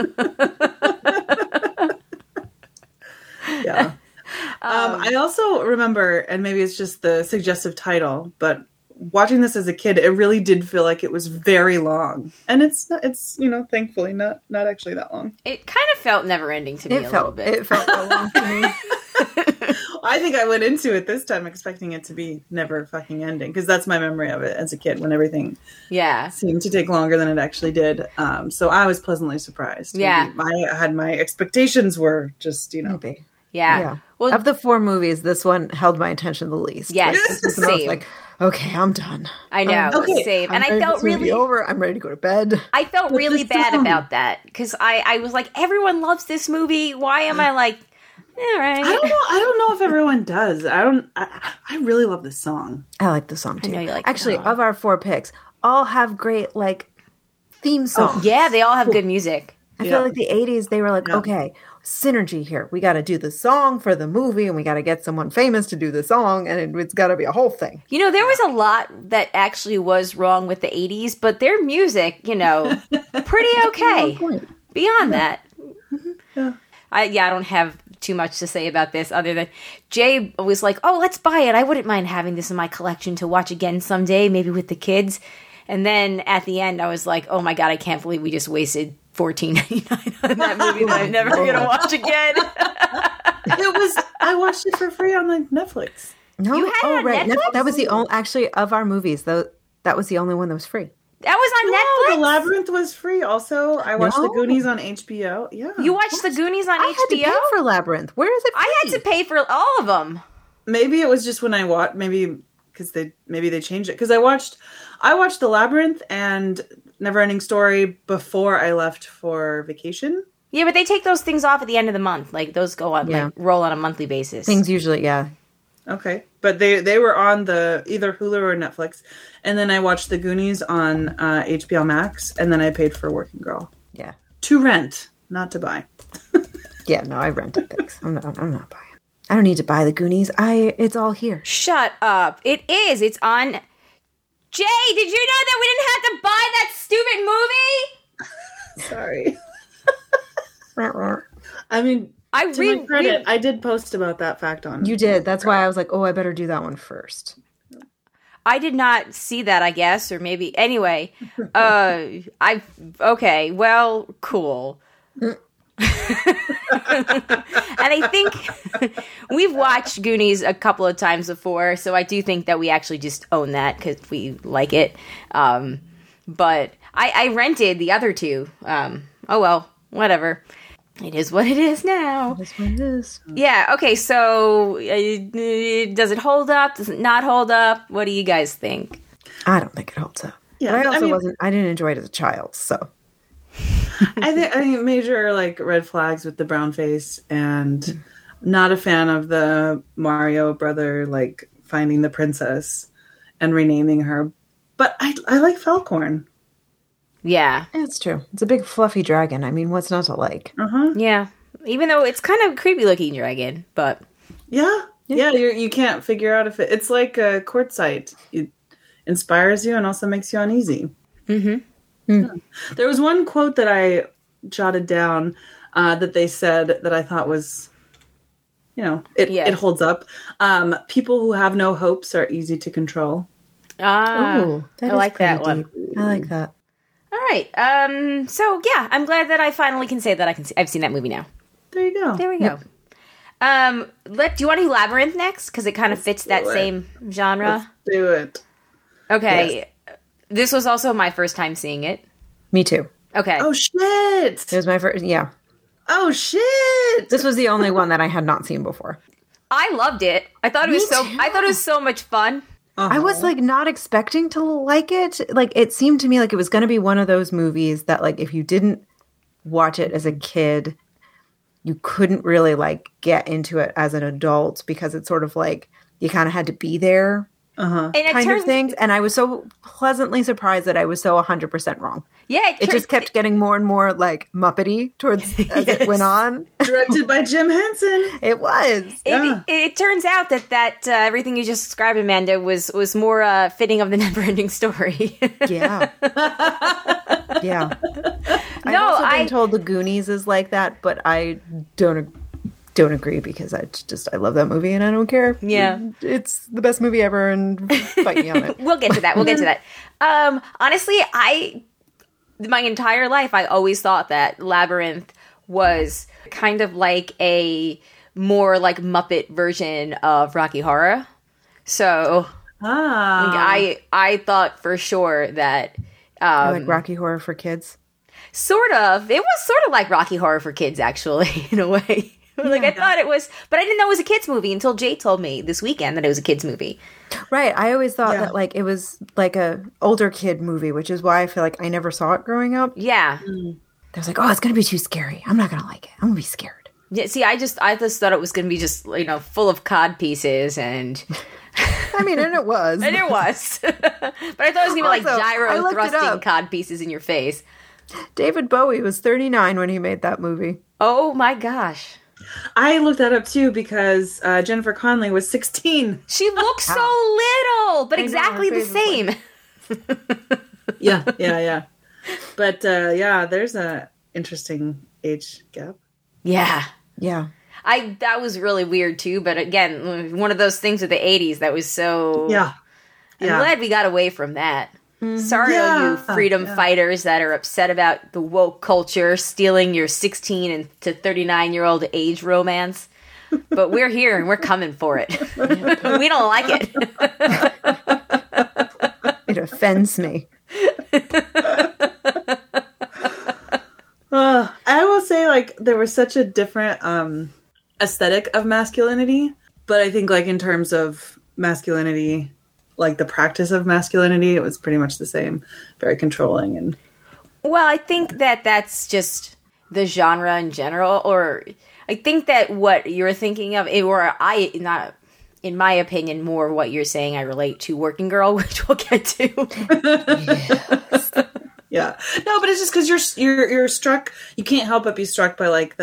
Yeah. I also remember, and maybe it's just the suggestive title, but watching this as a kid, it really did feel like it was very long, and it's thankfully not actually that long. It kind of felt never ending to me a little bit. It felt that long to me. I think I went into it this time expecting it to be never fucking ending, because that's my memory of it as a kid when everything seemed to take longer than it actually did. So I was pleasantly surprised. Yeah, my expectations were just maybe. Yeah. Well, of the 4 movies, this one held my attention the least. Yes, I was like, okay, I'm done. I know, same. And I felt really over. I'm ready to go to bed. I felt really bad about that because I was like, everyone loves this movie. Why am I like, all right? I don't know if everyone does. I really love this song. I like the song too. I know you like. Actually, of our 4 picks, all have great like theme songs. Oh, yeah, they all have good music. I feel like the 80s, they were like, okay, synergy here. We got to do the song for the movie, and we got to get someone famous to do the song, and it's got to be a whole thing. You know, there was a lot that actually was wrong with the 80s, but their music, pretty okay. Beyond that. Yeah. I don't have too much to say about this other than Jay was like, oh, let's buy it. I wouldn't mind having this in my collection to watch again someday, maybe with the kids. And then at the end, I was like, oh my God, I can't believe we just wasted $14.99 on that movie that I'm never going to watch again. I watched it for free on like Netflix. No, you had it on Netflix? That was the only, actually, of our movies, though, that was the only one that was free. That was on Netflix? The Labyrinth was free also. I watched The Goonies on HBO. Yeah. You watched The Goonies on HBO? I had to pay for Labyrinth. Where is it free? I had to pay for all of them. Maybe it was just when I watched, maybe they changed it. Because I watched The Labyrinth and Neverending Story before I left for vacation. Yeah, but they take those things off at the end of the month. Like, those go on, roll on a monthly basis. Things usually, Okay. But they were on the either Hulu or Netflix. And then I watched The Goonies on HBO Max. And then I paid for Working Girl. Yeah. To rent, not to buy. Yeah, no, I rented things. I'm not buying. I don't need to buy The Goonies. It's all here. Shut up. It is. It's on... Jay, did you know that we didn't have to buy that stupid movie? Sorry. I mean, to my credit, I did post about that fact on. You did. That's why I was like, oh, I better do that one first. I did not see that, I guess, or maybe... Anyway, okay, well, cool. And I think we've watched Goonies a couple of times before, so I do think that we actually just own that because we like it. But I rented the other 2. Oh well, whatever. It is what it is now. That's what it is. Yeah, okay, so does it hold up? Does it not hold up? What do you guys think? I don't think it holds up. Yeah, but I mean, I didn't enjoy it as a child, so. I think major like red flags with the brown face, and not a fan of the Mario brother like finding the princess and renaming her. But I like Falcorn. Yeah. It's true. It's a big fluffy dragon. I mean, what's not to like? Yeah. Even though it's kind of a creepy looking dragon, but Yeah. You can't figure out if it's like a quartzite. It inspires you and also makes you uneasy. Yeah. There was one quote that I jotted down that they said that I thought was, it holds up. People who have no hopes are easy to control. I like that one. I like that. All right. So yeah, I'm glad that I finally can say that I've seen that movie now. There you go. There we go. Do you want to do Labyrinth next? Because it kind of fits that same genre. Let's do it. Okay. Yes. This was also my first time seeing it. Me too. Okay. Oh shit! It was my first. Yeah. Oh shit! This was the only one that I had not seen before. I loved it. I thought it was so much fun. I was like not expecting to like it. Like it seemed to me like it was going to be one of those movies that like if you didn't watch it as a kid, you couldn't really like get into it as an adult because it's sort of like you kind of had to be there. And kind of things. And I was so pleasantly surprised that I was so 100% wrong. Yeah. It just kept getting more and more like Muppety as it went on. Directed by Jim Henson. It was. It turns out that everything you just described, Amanda, was more fitting of the never-ending story. Yeah. Yeah. I've also been told the Goonies is like that, but I don't agree because I love that movie and I don't care. Yeah. It's the best movie ever and fight me on it. We'll get to that. Honestly, my entire life, I always thought that Labyrinth was kind of like a more like Muppet version of Rocky Horror. So I thought for sure that like Rocky Horror for kids. Sort of. It was sort of like Rocky Horror for kids, actually, in a way. Like I thought it was, but I didn't know it was a kids movie until Jay told me this weekend that it was a kids movie. Right. I always thought that like it was like a older kid movie, which is why I feel like I never saw it growing up. Yeah. I was like, oh, it's gonna be too scary. I'm not gonna like it. I'm gonna be scared. Yeah. See, I just thought it was gonna be just full of cod pieces and. I mean, and it was. And it was. But I thought it was gonna be like gyro thrusting cod pieces in your face. David Bowie was 39 when he made that movie. Oh my gosh. I looked that up too because Jennifer Connelly was 16. She looks so little, but exactly the same. Yeah. But there's a interesting age gap. Yeah. That was really weird too, but again, one of those things with the 80s that was so... Yeah. I'm glad we got away from that. Sorry, all you freedom fighters that are upset about the woke culture stealing your 16 to 39-year-old age romance. But we're here and we're coming for it. We don't like it. It offends me. I will say, like, there was such a different aesthetic of masculinity, but I think, like, in terms of masculinity, like the practice of masculinity, it was pretty much the same. Very controlling and. Well, I think that that's just the genre in general, or I think that what you're thinking of, not in my opinion, more what you're saying, I relate to Working Girl, which we'll get to. Yeah. No, but it's just because you're struck. You can't help but be struck by like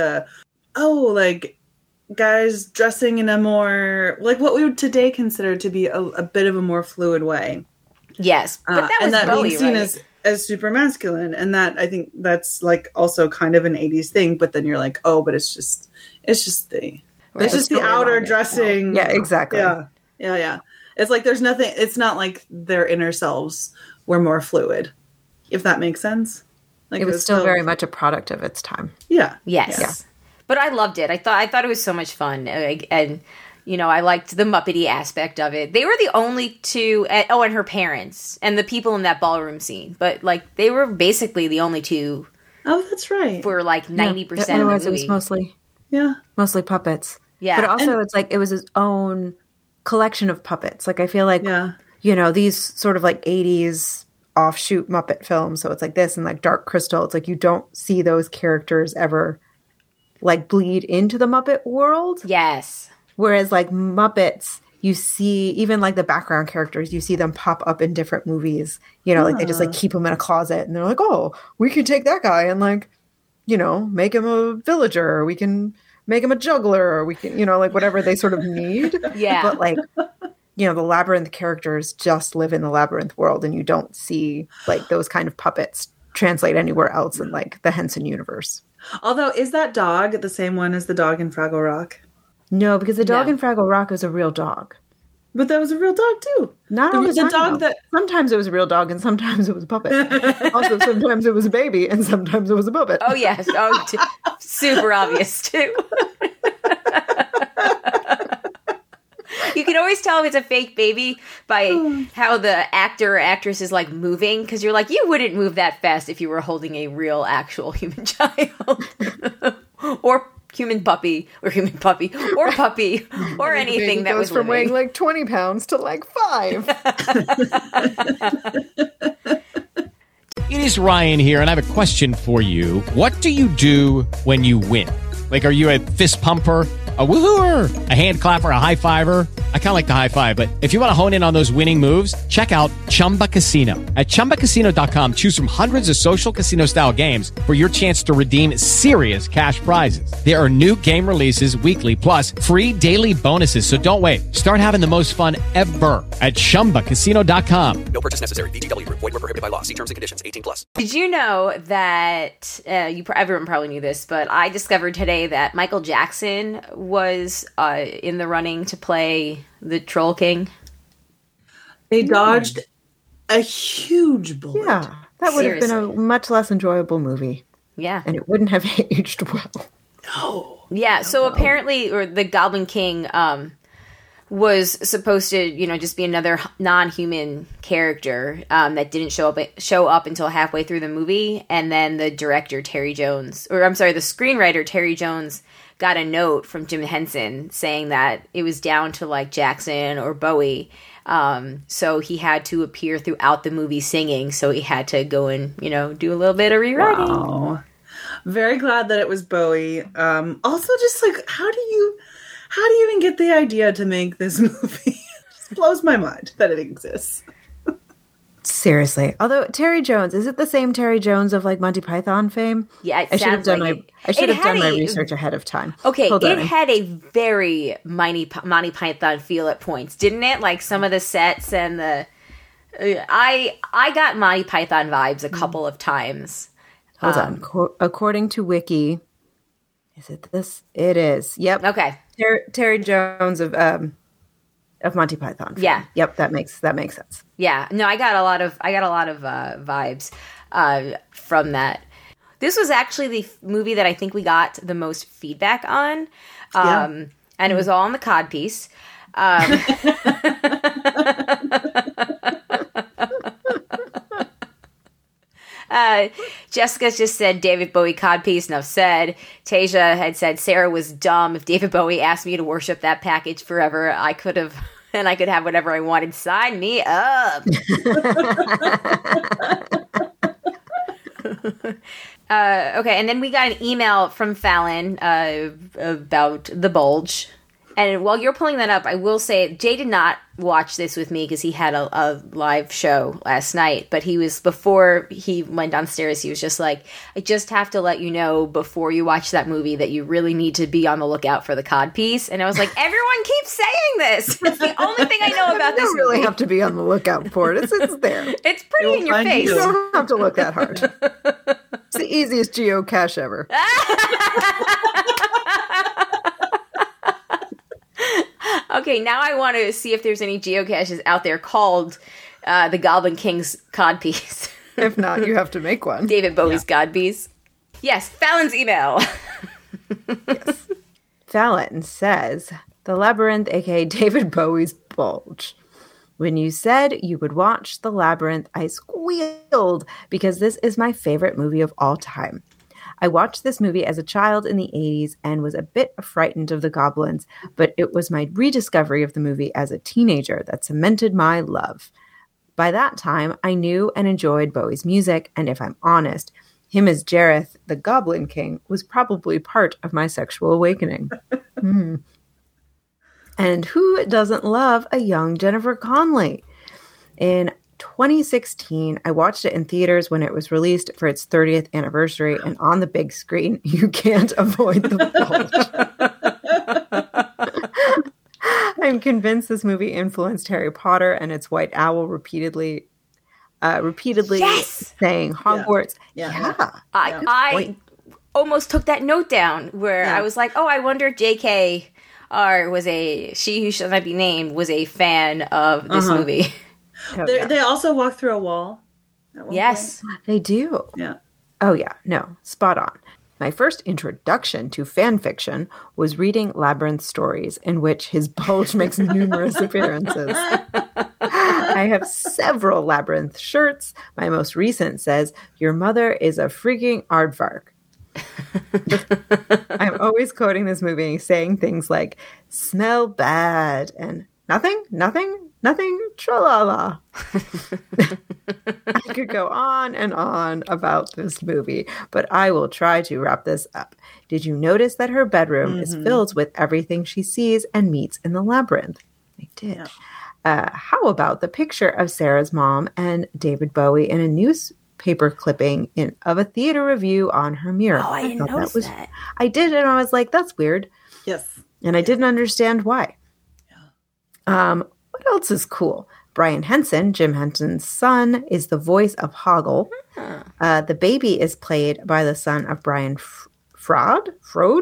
guys dressing in a more like what we would today consider to be a bit of a more fluid way. Yes, but that was Bowie, being seen right? as super masculine, and that I think that's like also kind of an 80s thing. But then you're like, oh, but it's just the outer dressing. Yeah, exactly. Yeah. It's like there's nothing. It's not like their inner selves were more fluid, if that makes sense. Like it was still very much a product of its time. Yeah. Yes. Yeah. But I loved it. I thought it was so much fun, and I liked the Muppety aspect of it. They were the only two. And her parents and the people in that ballroom scene. But like they were basically the only two Oh, that's right. For like 90% of the Otherwise, movie. it was mostly puppets. Yeah. But also, it's like it was his own collection of puppets. Like, I feel like, you know, these sort of like 80s offshoot Muppet films. So it's like this and like Dark Crystal. It's like you don't see those characters ever like bleed into the Muppet world. Yes. Whereas like Muppets, you see even like the background characters, you see them pop up in different movies. You know, like they just like keep them in a closet and they're like, oh, we can take that guy and like, you know, make him a villager, or we can make him a juggler, or we can, you know, like whatever they sort of need. Yeah. But like, you know, the Labyrinth characters just live in the Labyrinth world, and you don't see like those kind of puppets translate anywhere else in like the Henson universe. Although, is that dog the same one as the dog in Fraggle Rock? No, because the dog in Fraggle Rock was a real dog. But that was a real dog too. Not all the time, dog that sometimes it was a real dog and sometimes it was a puppet. Also, sometimes it was a baby and sometimes it was a puppet. Oh yes, super obvious too. You can always tell if it's a fake baby by how the actor or actress is like moving, because you're like, you wouldn't move that fast if you were holding a real, actual human child, or human puppy, or puppy, or anything that was from living. weighing like 20 pounds to like 5. It is Ryan here, and I have a question for you. What do you do when you win? Like, are you a fist pumper, a woohooer, a hand clapper, a high fiver? I kind of like the high five, but if you want to hone in on those winning moves, check out Chumba Casino. At ChumbaCasino.com, choose from hundreds of social casino-style games for your chance to redeem serious cash prizes. There are new game releases weekly, plus free daily bonuses. So don't wait. Start having the most fun ever at ChumbaCasino.com. No purchase necessary. VGW. Void where prohibited by law. See terms and conditions. 18+. Did you know that, everyone probably knew this, but I discovered today that Michael Jackson was in the running to play the Troll King? They dodged a huge bullet. Yeah, that would have been a much less enjoyable movie. Yeah. And it wouldn't have aged well. No. Yeah, so apparently, or the Goblin King was supposed to, you know, just be another non-human character that didn't show up until halfway through the movie, and then the director the screenwriter Terry Jones got a note from Jim Henson saying that it was down to like Jackson or Bowie, so he had to appear throughout the movie singing. So he had to go and, you know, do a little bit of rewriting. Wow. Very glad that it was Bowie. Also, just like, how do you even get the idea to make this movie? It just blows my mind that it exists. Seriously. Although Terry Jones, is it the same Terry Jones of like Monty Python fame? Yeah, I should have done my research ahead of time. Okay, it had a very Monty Python feel at points, didn't it? Like some of the sets and the I got Monty Python vibes a couple of times. Hold on. According to Wiki, is it this? It is. Yep. Okay. Terry Jones of Monty Python fame. Yeah. Yep, that makes sense. Yeah. No, I got a lot of vibes from that. This was actually the movie that I think we got the most feedback on. And it was all on the codpiece. Jessica just said David Bowie codpiece, enough said. Tasia had said Sarah was dumb. If David Bowie asked me to worship that package forever, I could have, and I could have whatever I wanted. Sign me up. Okay, and then we got an email from Fallon about The Bulge. And while you're pulling that up, I will say Jay did not watch this with me because he had a live show last night. But before he went downstairs, he was just like, I just have to let you know before you watch that movie that you really need to be on the lookout for the codpiece. And I was like, everyone keeps saying this. It's the only thing I know about this movie. You don't really have to be on the lookout for it. It's there. It's pretty in your face. You don't have to look that hard. It's the easiest geocache ever. Okay, now I want to see if there's any geocaches out there called the Goblin King's codpiece. If not, you have to make one. David Bowie's codpiece. Yes, Fallon's email. Yes. Fallon says, The Labyrinth, aka David Bowie's Bulge. When you said you would watch The Labyrinth, I squealed because this is my favorite movie of all time. I watched this movie as a child in the 80s and was a bit frightened of the goblins, but it was my rediscovery of the movie as a teenager that cemented my love. By that time, I knew and enjoyed Bowie's music, and if I'm honest, him as Jareth, the Goblin King, was probably part of my sexual awakening. And who doesn't love a young Jennifer Connelly? In 2016, I watched it in theaters when it was released for its 30th anniversary, and on the big screen, you can't avoid the bulge. I'm convinced this movie influenced Harry Potter and its White Owl repeatedly saying Hogwarts. Yeah. I almost took that note down where I was like, oh, I wonder if JK was she who shall not be named was a fan of this movie. They also walk through a wall. Yes, they do. Yeah. Oh, yeah. No, spot on. My first introduction to fan fiction was reading Labyrinth stories, in which his bulge makes numerous appearances. I have several Labyrinth shirts. My most recent says, "Your mother is a freaking aardvark." I'm always quoting this movie, saying things like, "Smell bad," and nothing, tra-la-la. I could go on and on about this movie, but I will try to wrap this up. Did you notice that her bedroom is filled with everything she sees and meets in the labyrinth? I did. Yeah. How about the picture of Sarah's mom and David Bowie in a newspaper clipping of a theater review on her mirror? Oh, I didn't notice that. I did, and I was like, that's weird. Yes. And I didn't understand why. Yeah. What else is cool? Brian Henson, Jim Henson's son, is the voice of Hoggle. The baby is played by the son of Brian Frode,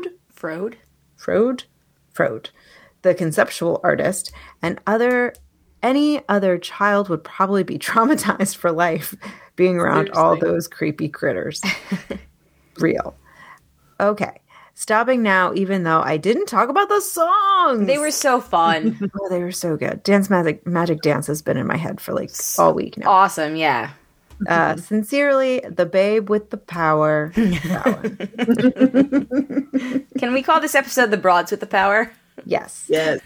the conceptual artist, and any other child would probably be traumatized for life being around all those creepy critters. Real. Okay. Stopping now, even though I didn't talk about the songs. They were so fun. Oh, they were so good. Dance Magic Dance has been in my head for like all week now. Awesome, yeah. Sincerely, the babe with the power. Can we call this episode The Broads with the Power? Yes. Yes.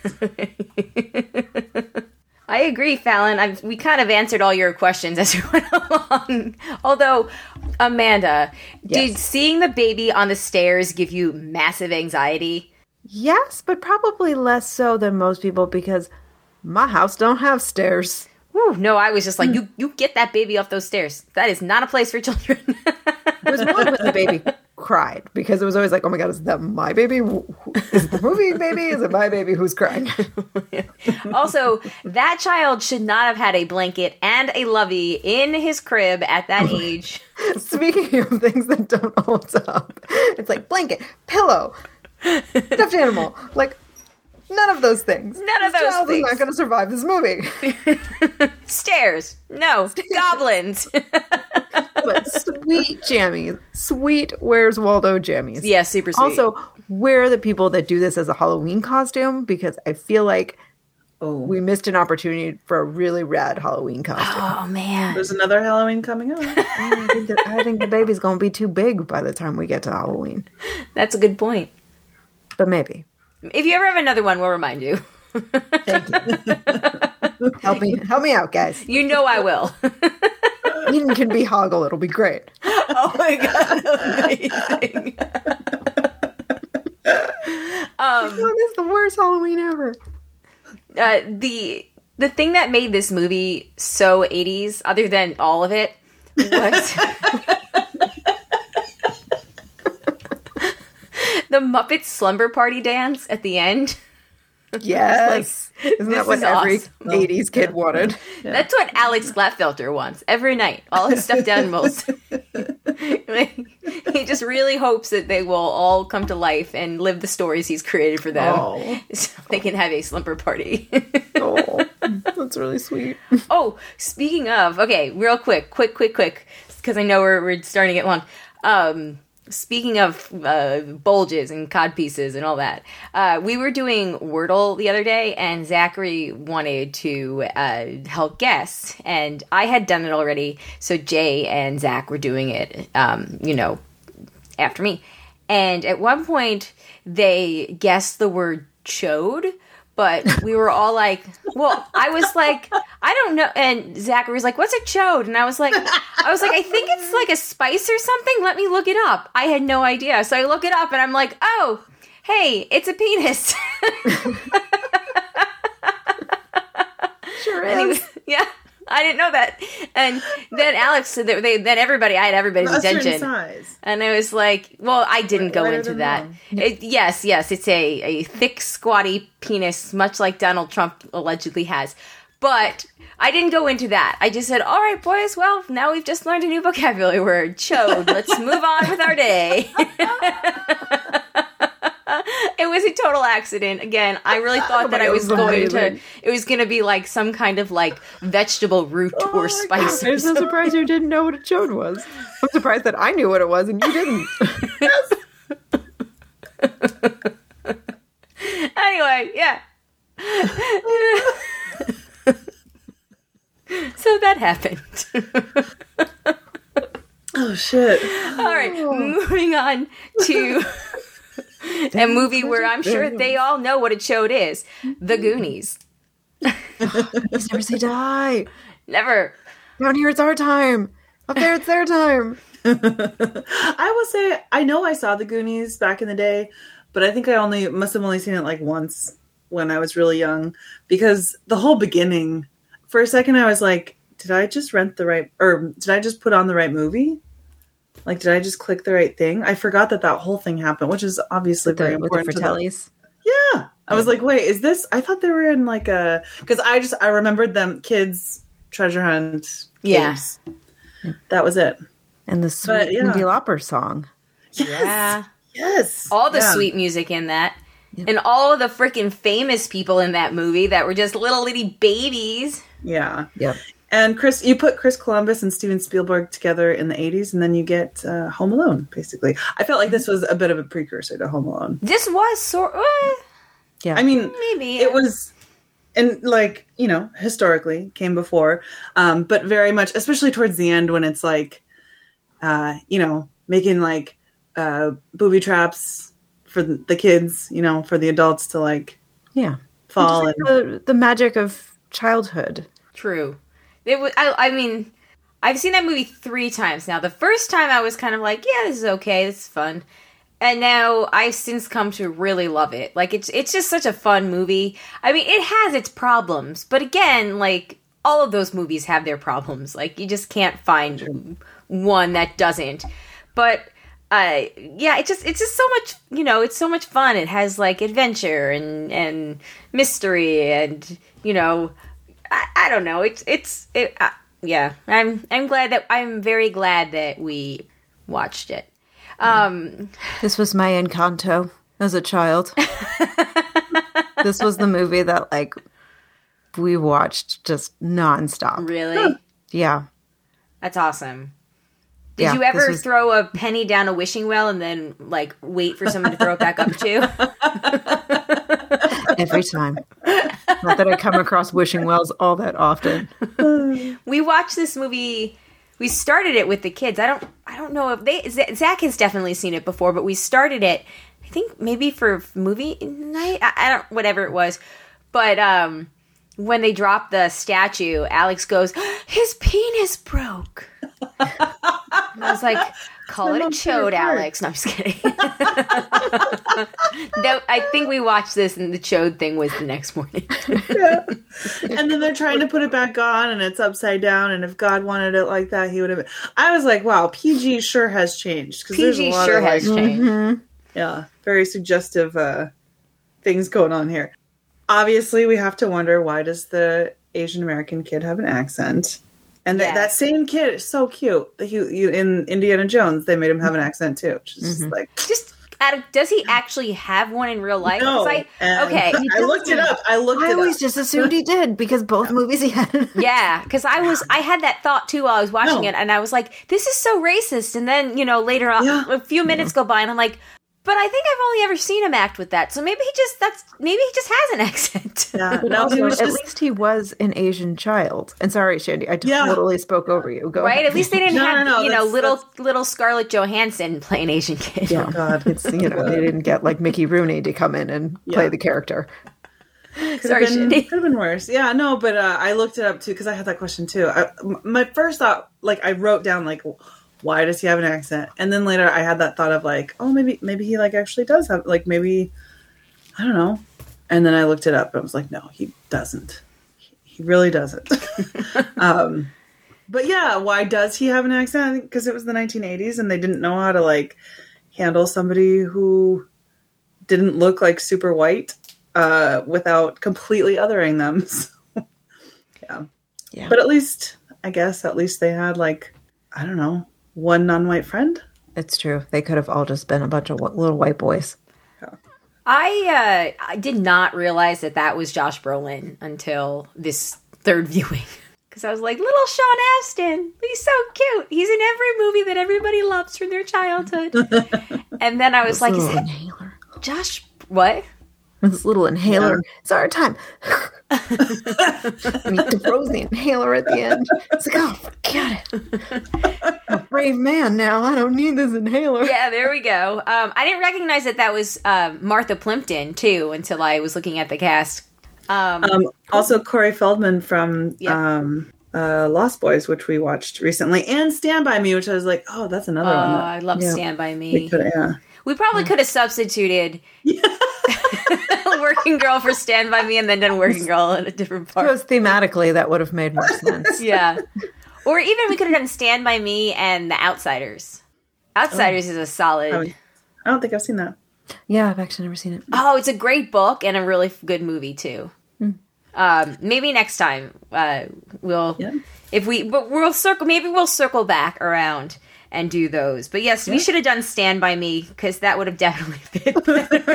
I agree, Fallon. We kind of answered all your questions as we went along. Although, Amanda, did seeing the baby on the stairs give you massive anxiety? Yes, but probably less so than most people because my house don't have stairs. Whew, no, I was just like, you get that baby off those stairs. That is not a place for children. It was more when the baby cried because it was always like, oh my God, is that my baby? Is it the movie baby? Is it my baby who's crying? Also, that child should not have had a blanket and a lovey in his crib at that age. Speaking of things that don't hold up, it's like blanket, pillow, stuffed animal, like none of those things. None of those child things. is not going to survive this movie. Stairs. No. Goblins. But sweet jammies. Sweet Where's Waldo jammies. Yeah, super sweet. Also, where are the people that do this as a Halloween costume? Because I feel like we missed an opportunity for a really rad Halloween costume. Oh, man. There's another Halloween coming up. I think the baby's going to be too big by the time we get to Halloween. That's a good point. But maybe. If you ever have another one, we'll remind you. Thank you. Help me out, guys. You know I will. Eden can be Hoggle. It'll be great. Oh my God, amazing. This is the worst Halloween ever. The thing that made this movie so 80s, other than all of it, was the Muppets Slumber Party dance at the end. Yes. Isn't that what every 80s kid wanted? Yeah. That's what Alex Glatfelter wants every night. All his stuffed animals. He just really hopes that they will all come to life and live the stories he's created for them. So they can have a slumber party. Oh, that's really sweet. Oh, speaking of, okay, real quick, because I know we're starting to get long. Speaking of bulges and codpieces and all that, we were doing Wordle the other day, and Zachary wanted to help guess, and I had done it already, so Jay and Zach were doing it, after me. And at one point, they guessed the word chode, but we were all like, well, I was like, I don't know. And Zachary was like, what's a chode? And I was like, I think it's like a spice or something. Let me look it up. I had no idea. So I look it up and I'm like, oh, hey, it's a penis. Sure is. Yeah. I didn't know that. And then Alex said that I had everybody's attention. Size. And it was like, well, I didn't go into that. Yes, it's a thick, squatty penis, much like Donald Trump allegedly has. But I didn't go into that. I just said, all right, boys, well, now we've just learned a new vocabulary word, chode. Let's move on with our day. It was a total accident. Again, I really thought that it was going to be like some kind of like vegetable root or spice. I'm so surprised you didn't know what a chode was. I'm surprised that I knew what it was and you didn't. Anyway, yeah. So that happened. Oh, shit. All right, moving on to a movie where I'm sure they all know what a chode is. The Goonies. Please never say die. Never. Down here it's our time. Up there it's their time. I will say, I know I saw The Goonies back in the day, but I think I must have only seen it like once when I was really young, because the whole beginning, for a second I was like, did I just put on the right movie? Like, did I just click the right thing? I forgot that whole thing happened, which is obviously very important. With the Fratellis? Yeah. I was like, wait, is this? I thought they were in like a... Because I remembered them kids' treasure hunt games. Yeah. That was it. And the sweet Cyndi Lauper song. Yes. Yeah. Yes. All the sweet music in that. Yep. And all of the freaking famous people in that movie that were just little bitty babies. Yeah. Yep. And you put Chris Columbus and Steven Spielberg together in the 80s, and then you get Home Alone, basically. I felt like this was a bit of a precursor to Home Alone. This was yeah. I mean, maybe it was, and like, historically came before, but very much, especially towards the end when it's like, making like booby traps for the kids, for the adults to like, fall. And the magic of childhood. True. It was, I mean, I've seen that movie 3 times now. The first time I was kind of like, yeah, this is okay, this is fun. And now I've since come to really love it. Like, it's just such a fun movie. I mean, it has its problems. But again, like, all of those movies have their problems. Like, you just can't find one that doesn't. But, it's just so much, it's so much fun. It has, like, adventure and mystery and, I don't know. I'm very glad that we watched it. This was my Encanto as a child. This was the movie that like we watched just nonstop. Really? Yeah. That's awesome. Did you ever throw a penny down a wishing well and then like wait for someone to throw it back up too? Every time. Not that I come across wishing wells all that often. We watched this movie. We started it with the kids. I don't know if Zach has definitely seen it before, but we started it, I think maybe for movie night. I don't, whatever it was. But when they dropped the statue, Alex goes, his penis broke. And I was like, call it a chode, Alex. No, I'm just kidding. I think we watched this and the chode thing was the next morning. Yeah. And then they're trying to put it back on and it's upside down. And if God wanted it like that, he would have. I was like, wow, PG sure has changed. PG sure has changed. Mm-hmm. Yeah, very suggestive things going on here. Obviously, we have to wonder, why does the Asian American kid have an accent? And that same kid is so cute. In Indiana Jones, they made him have an accent too. Which is does he actually have one in real life? No. I looked it up. I always just assumed he did because both movies he had. Yeah, because I had that thought too while I was watching it, and I was like, "This is so racist." And then later on, a few minutes go by, and I'm like, But I think I've only ever seen him act with that, so maybe he just has an accent. Yeah, But no, also, he was at just, least he was an Asian child. And sorry, Shandy, I totally spoke over you. Go Right? ahead. At least they didn't have that's- little Scarlett Johansson play an Asian kid. Yeah. oh God, It's, they didn't get like Mickey Rooney to come in and play the character. Sorry, Shandy. Could have been worse. Yeah, no, but I looked it up too because I had that question too. My first thought, like, I wrote down like, why does he have an accent? And then later I had that thought of like, oh, maybe he like actually does have, like, maybe, I don't know. And then I looked it up and I was like, no, he doesn't. He really doesn't. But yeah, why does he have an accent? I think because it was the 1980s and they didn't know how to like handle somebody who didn't look like super white without completely othering them. So, yeah. But at least they had like, I don't know, one non-white friend. It's true. They could have all just been a bunch of little white boys. I did not realize that was Josh Brolin until this third viewing. Because I was like, little Sean Astin, he's so cute. He's in every movie that everybody loves from their childhood. And then I was like, is that Josh? What? This little inhaler. Yeah. It's our time. And he throws the inhaler at the end. It's like, oh, forget it. I'm a brave man now. I don't need this inhaler. Yeah, there we go. I didn't recognize that was Martha Plimpton, too, until I was looking at the cast. Also, Corey Feldman from Lost Boys, which we watched recently, and Stand By Me, which I was like, oh, that's another one. I love Stand By Me. We probably could have substituted Working Girl for Stand By Me and then done Working Girl in a different part. Because thematically, that would have made more sense. Yeah. Or even we could have done Stand By Me and The Outsiders. Outsiders is a solid... I don't think I've seen that. Yeah, I've actually never seen it. Oh, it's a great book and a really good movie, too. Maybe next time we'll circle back around and do those. But yes, we should have done Stand By Me because that would have definitely fit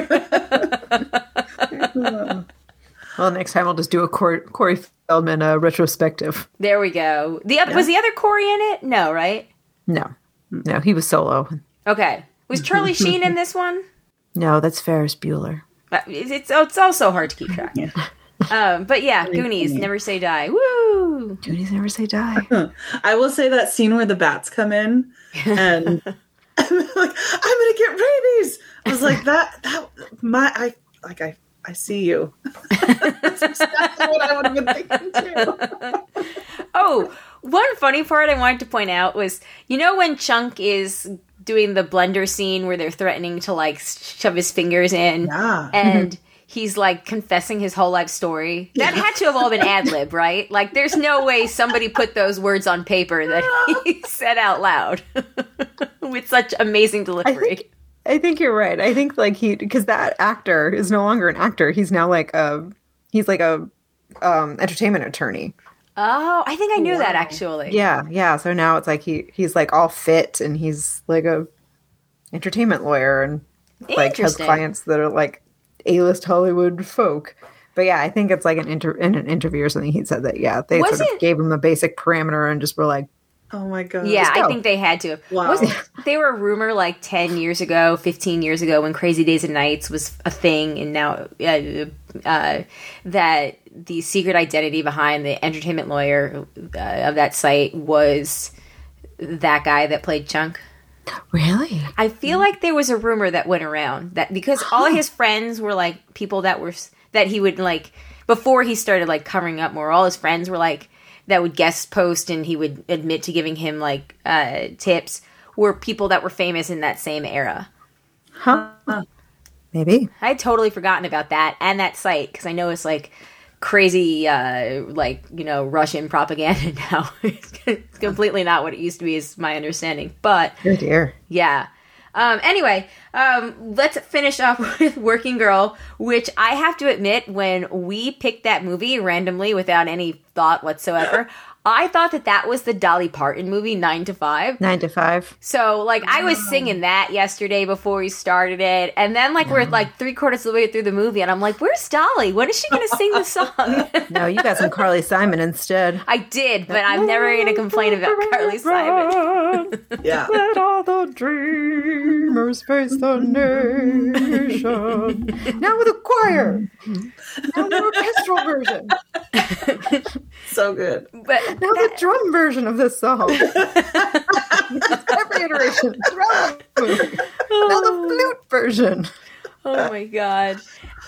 better. Well, next time I'll just do a Corey Feldman retrospective. There we go. Was the other Corey in it? No, right? No, he was solo. Okay. Was Charlie Sheen in this one? No, that's Ferris Bueller. It's also hard to keep track. But yeah, Goonies, Never Say Die. Woo! Goonies, Never Say Die. I will say that scene where the bats come in and I'm like, I'm gonna get rabies. I was like, I see you. That's exactly what I would have been thinking too. Oh, one funny part I wanted to point out was, when Chunk is doing the blender scene where they're threatening to like shove his fingers in, and he's like confessing his whole life story. That had to have all been ad-lib, right? Like, there's no way somebody put those words on paper that he said out loud with such amazing delivery. I think you're right. I think like because that actor is no longer an actor. He's now like a entertainment attorney. Oh, I think I knew that actually. Yeah. So now it's like he's like all fit and he's like a entertainment lawyer and like has clients that are like A-list Hollywood folk. But yeah, I think it's like in an interview or something he said that they sort of gave him a basic parameter and just were like, oh my god. Yeah, I think they had to. Wow. They were a rumor like 10 years ago, 15 years ago when Crazy Days and Nights was a thing, and now that the secret identity behind the entertainment lawyer of that site was that guy that played Chunk. Really? I feel like there was a rumor that went around that because all his friends were like people that he would like before he started like covering up more. All his friends were like that would guest post and he would admit to giving him like tips were people that were famous in that same era. Huh? Maybe. I had totally forgotten about that and that site because I know it's like crazy Russian propaganda now. It's completely not what it used to be is my understanding. But oh dear. Yeah. Anyway, let's finish up with Working Girl, which I have to admit, when we picked that movie randomly without any thought whatsoever, I thought that was the Dolly Parton movie, 9 to 5. 9 to 5. So, like, I was singing that yesterday before we started it. And then, like, we're like 3/4 of the way through the movie. And I'm like, where's Dolly? When is she going to sing the song? No, you got some Carly Simon instead. I did, but I'm never going to complain about Carly Simon. Yeah. Let all the dreamers face the nation. Now with a choir. Now the orchestral version. So good. But now the drum version of this song. Every iteration throughout the movie. Now the flute version. Oh my god.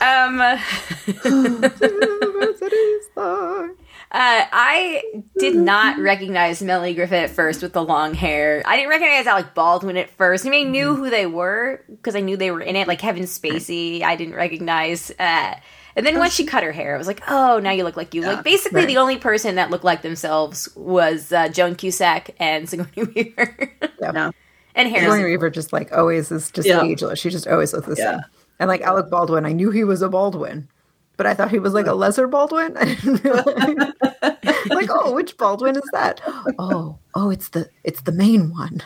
I did not recognize Melanie Griffith at first with the long hair. I didn't recognize Alec Baldwin at first. I mean, I knew who they were because I knew they were in it, like Kevin Spacey. I didn't recognize. And then once she cut her hair, I was like, oh, now you look like you. Like, basically, the only person that looked like themselves was Joan Cusack and Sigourney Weaver. Yeah. And Harrison. Sigourney Weaver just, like, always is just ageless. She just always looks the same. And, like, Alec Baldwin, I knew he was a Baldwin. But I thought he was, like, a lesser Baldwin. I didn't realize. Like, oh, which Baldwin is that? Oh, it's the main one.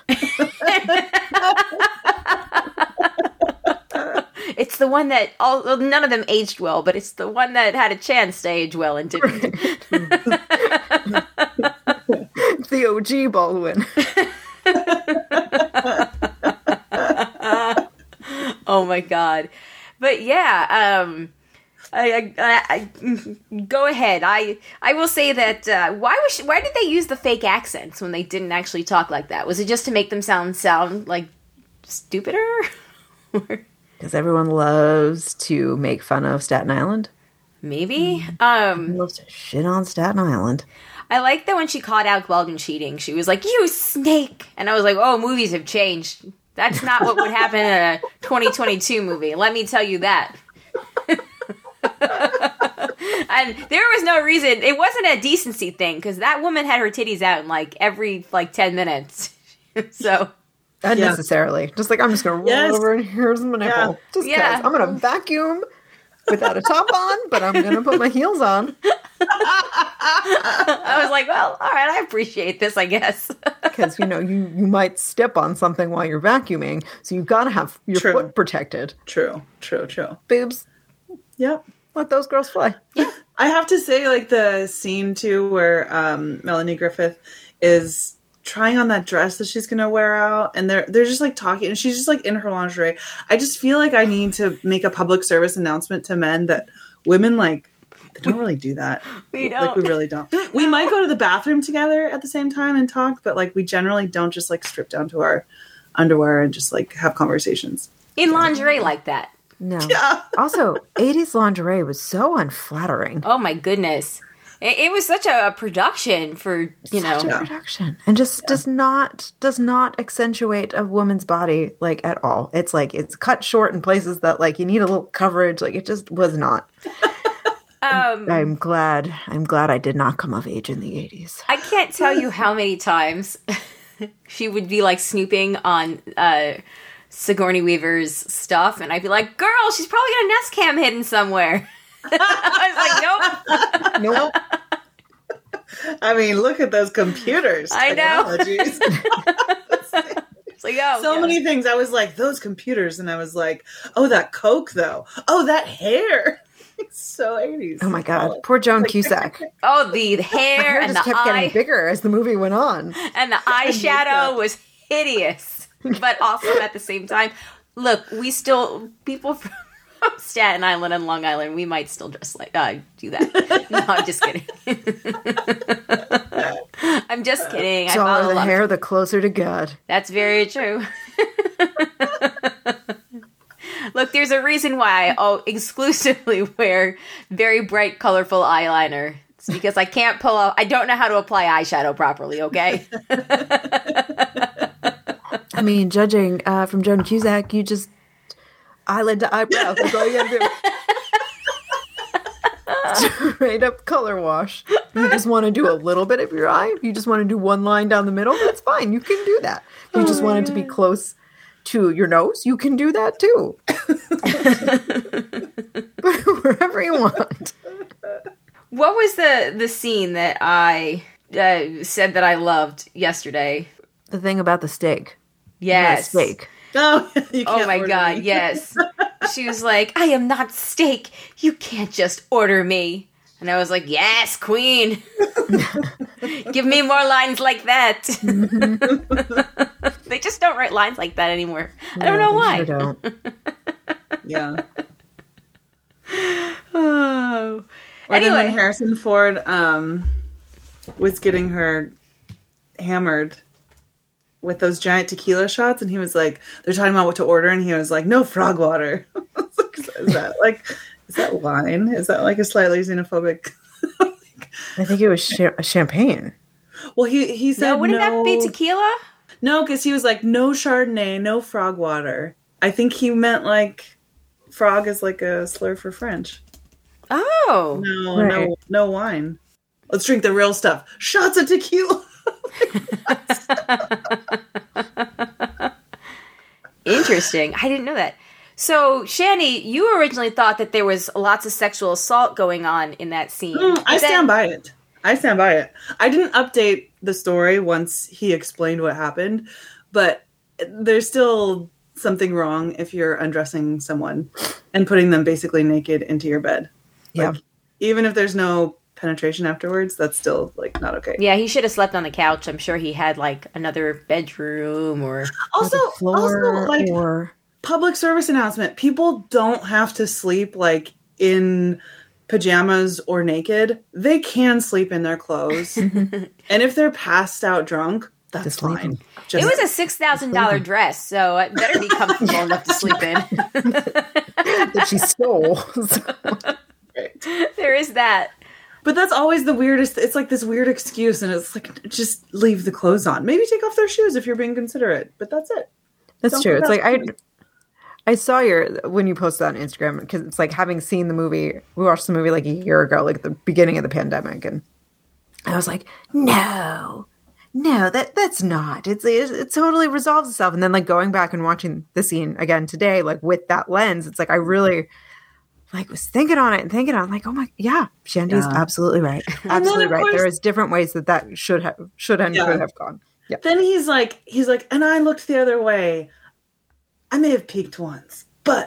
It's the one that none of them aged well, but it's the one that had a chance to age well and didn't. It's the OG Baldwin. Oh my god! But yeah, I go ahead. I will say that why did they use the fake accents when they didn't actually talk like that? Was it just to make them sound like stupider? Because everyone loves to make fun of Staten Island. Maybe. Loves to shit on Staten Island. I like that when she caught Alec Baldwin cheating, she was like, "You snake!" And I was like, "Oh, movies have changed. That's not what would happen in a 2022 movie. Let me tell you that." And there was no reason. It wasn't a decency thing because that woman had her titties out in like every 10 minutes. So. Unnecessarily. Just like, I'm just going to roll over and here's my nipple. Just because. I'm going to vacuum without a top on, but I'm going to put my heels on. I was like, well, all right, I appreciate this, I guess. Because, you might step on something while you're vacuuming, so you've got to have your foot protected. True. Boobs. Yep. Let those girls fly. I have to say, like, the scene, too, where Melanie Griffith is trying on that dress that she's gonna wear out, and they're just like talking, and she's just like in her lingerie. I just feel like I need to make a public service announcement to men that women, like, they don't really do that. We don't. Like, we really don't. We might go to the bathroom together at the same time and talk, but like we generally don't just like strip down to our underwear and just like have conversations in lingerie like that. No. Yeah. Also, 80s lingerie was so unflattering. Oh my goodness. It was such a production for, Such a production. And just does not accentuate a woman's body, like, at all. It's like, it's cut short in places that, like, you need a little coverage. Like, it just was not. I'm glad I did not come of age in the 80s. I can't tell you how many times she would be, like, snooping on Sigourney Weaver's stuff, and I'd be like, girl, she's probably got a Nest Cam hidden somewhere. I was like, nope. I mean, look at those computers. I know. It's like, so many things. I was like, those computers, and I was like, oh, that Coke, though. Oh, that hair. It's so 80s. Oh my god, poor Joan Cusack. Oh, the hair and just the kept eye getting bigger as the movie went on, and the eyeshadow was hideous, but awesome at the same time. Look, people from Staten Island and Long Island, we might still dress like do that. No, I'm just kidding. I'm just kidding. The taller the hair, the closer to God. That's very true. Look, there's a reason why I exclusively wear very bright, colorful eyeliner. It's because I can't pull off. I don't know how to apply eyeshadow properly. Okay. I mean, judging from Joan Cusack, you just eyelid to eyebrow. That's all you gotta do. Straight up color wash. You just want to do a little bit of your eye. If you just want to do one line down the middle, that's fine. You can do that. If you just want it to be close to your nose, you can do that too. Wherever you want. What was the scene that I said that I loved yesterday. The thing about the steak. Yes. The steak. Oh, oh my God, yes. She was like, I am not steak. You can't just order me. And I was like, yes, queen. Give me more lines like that. They just don't write lines like that anymore. I don't know why. Sure don't. Yeah. Oh. Or then when Harrison Ford was getting her hammered with those giant tequila shots, and he was like, they're talking about what to order, and he was like, no frog water. Is that wine? Is that like a slightly xenophobic? I think it was champagne. Well, he said, no, wouldn't that be tequila? No, because he was like, no Chardonnay, no frog water. I think he meant like frog is like a slur for French. Oh. No wine. Let's drink the real stuff. Shots of tequila. Interesting. I didn't know that. So, Shani, you originally thought that there was lots of sexual assault going on in that scene. I stand by it. I didn't update the story once he explained what happened, but there's still something wrong if you're undressing someone and putting them basically naked into your bed. Yeah. Like, even if there's no penetration afterwards, that's still like not okay. Yeah, he should have slept on the couch. I'm sure he had like another bedroom or public service announcement. People don't have to sleep like in pajamas or naked. They can sleep in their clothes. And if they're passed out drunk, that's fine. It was a $6,000 dress, so it better be comfortable enough to sleep in. That she stole. Right. There is that. But that's always the weirdest. It's like this weird excuse, and it's like, just leave the clothes on. Maybe take off their shoes if you're being considerate, but that's it. That's true. It's like I saw when you posted on Instagram, because it's like having seen the movie. We watched the movie like a year ago, like at the beginning of the pandemic, and I was like, no, that's not. It totally resolves itself. And then like going back and watching the scene again today, like with that lens, it's like I really like was thinking on it and thinking on it, like, oh my, yeah, Shandy is absolutely right. Absolutely right. There is different ways that should and could have gone. Yeah. Then he's like, and I looked the other way. I may have peeked once, but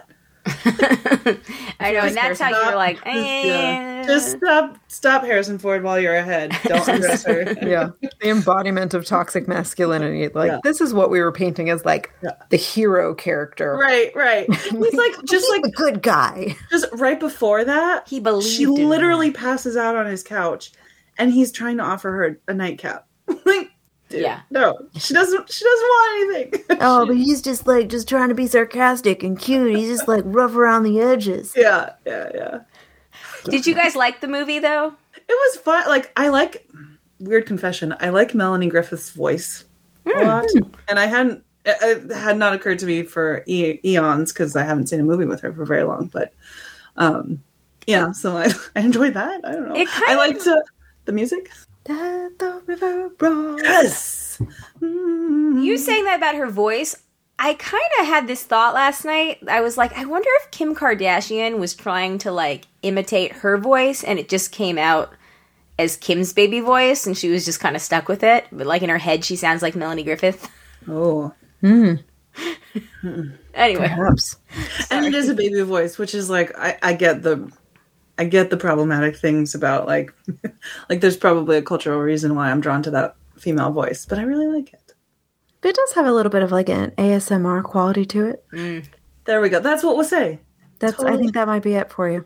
I know, and that's how you're like, just stop Harrison Ford while you're ahead. Don't undress her. Yeah, the embodiment of toxic masculinity. Like this is what we were painting as like the hero character. Right. He's like just like a good guy. Just right before that, he believed. She literally passes out on his couch, and he's trying to offer her a nightcap. Like, dude, no, she doesn't want anything. Oh, but he's just trying to be sarcastic and cute. He's just like rough around the edges. Yeah. Did you guys like the movie though? It was fun. Like, I like, weird confession, I like Melanie Griffith's voice a lot, and it had not occurred to me for eons because I haven't seen a movie with her for very long. But so I enjoyed that. I don't know. I liked the music. The river rolls. Yes. You saying that about her voice, I kind of had this thought last night. I was like, I wonder if Kim Kardashian was trying to like imitate her voice and it just came out as Kim's baby voice and she was just kind of stuck with it. But like in her head, she sounds like Melanie Griffith. Oh. Anyway. Perhaps. And it is a baby voice, which is like, I get the problematic things about like there's probably a cultural reason why I'm drawn to that female voice, but I really like it. It does have a little bit of like an ASMR quality to it. There we go. That's what we'll say. I think that might be it for you.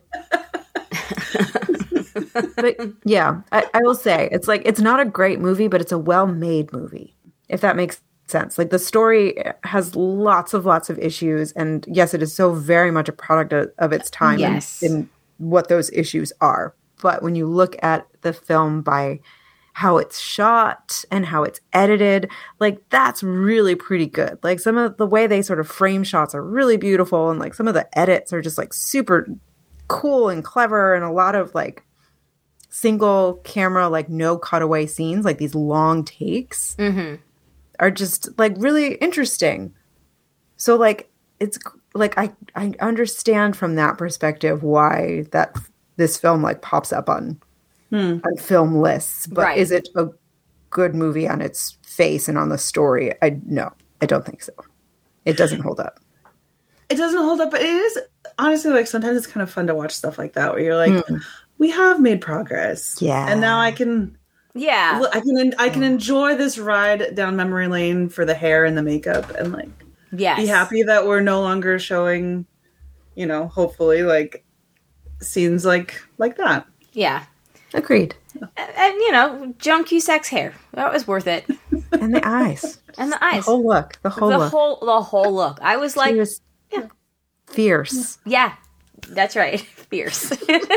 But yeah, I will say it's like, it's not a great movie, but it's a well-made movie, if that makes sense. Like the story has lots of issues, and yes, it is so very much a product of its time. Yes. in what those issues are. But when you look at the film by how it's shot and how it's edited, like that's really pretty good. Like some of the way they sort of frame shots are really beautiful, and like some of the edits are just like super cool and clever, and a lot of like single camera, like no cutaway scenes, like these long takes are just like really interesting. So like it's like I understand from that perspective why this film like pops up on film lists, but is it good movie on its face and on the story. I don't think so. It doesn't hold up. It doesn't hold up, but it is honestly like sometimes it's kind of fun to watch stuff like that where you're like, we have made progress. Yeah. And now I can I can enjoy this ride down memory lane for the hair and the makeup and like be happy that we're no longer showing, hopefully like scenes like that. Yeah. Agreed. And Joan Cusack's hair. That was worth it. And the eyes. And the eyes. The whole look. The whole look. I was like, fierce. Yeah. That's right. Fierce.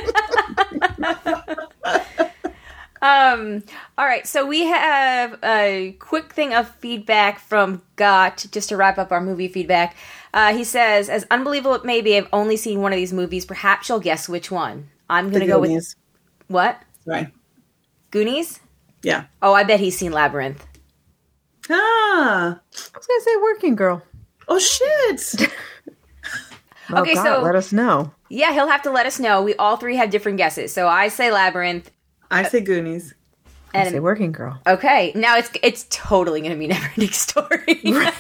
All right, so we have a quick thing of feedback from Got, just to wrap up our movie feedback. He says, as unbelievable it may be, I've only seen one of these movies. Perhaps you'll guess which one. I'm going to go with... What? Right. Goonies? Yeah. Oh, I bet he's seen Labyrinth. Ah! I was going to say Working Girl. Oh, shit! Okay, God, so... let us know. Yeah, he'll have to let us know. We all three have different guesses. So I say Labyrinth. I say Goonies. And I say Working Girl. Okay, now it's totally going to be Neverending Story.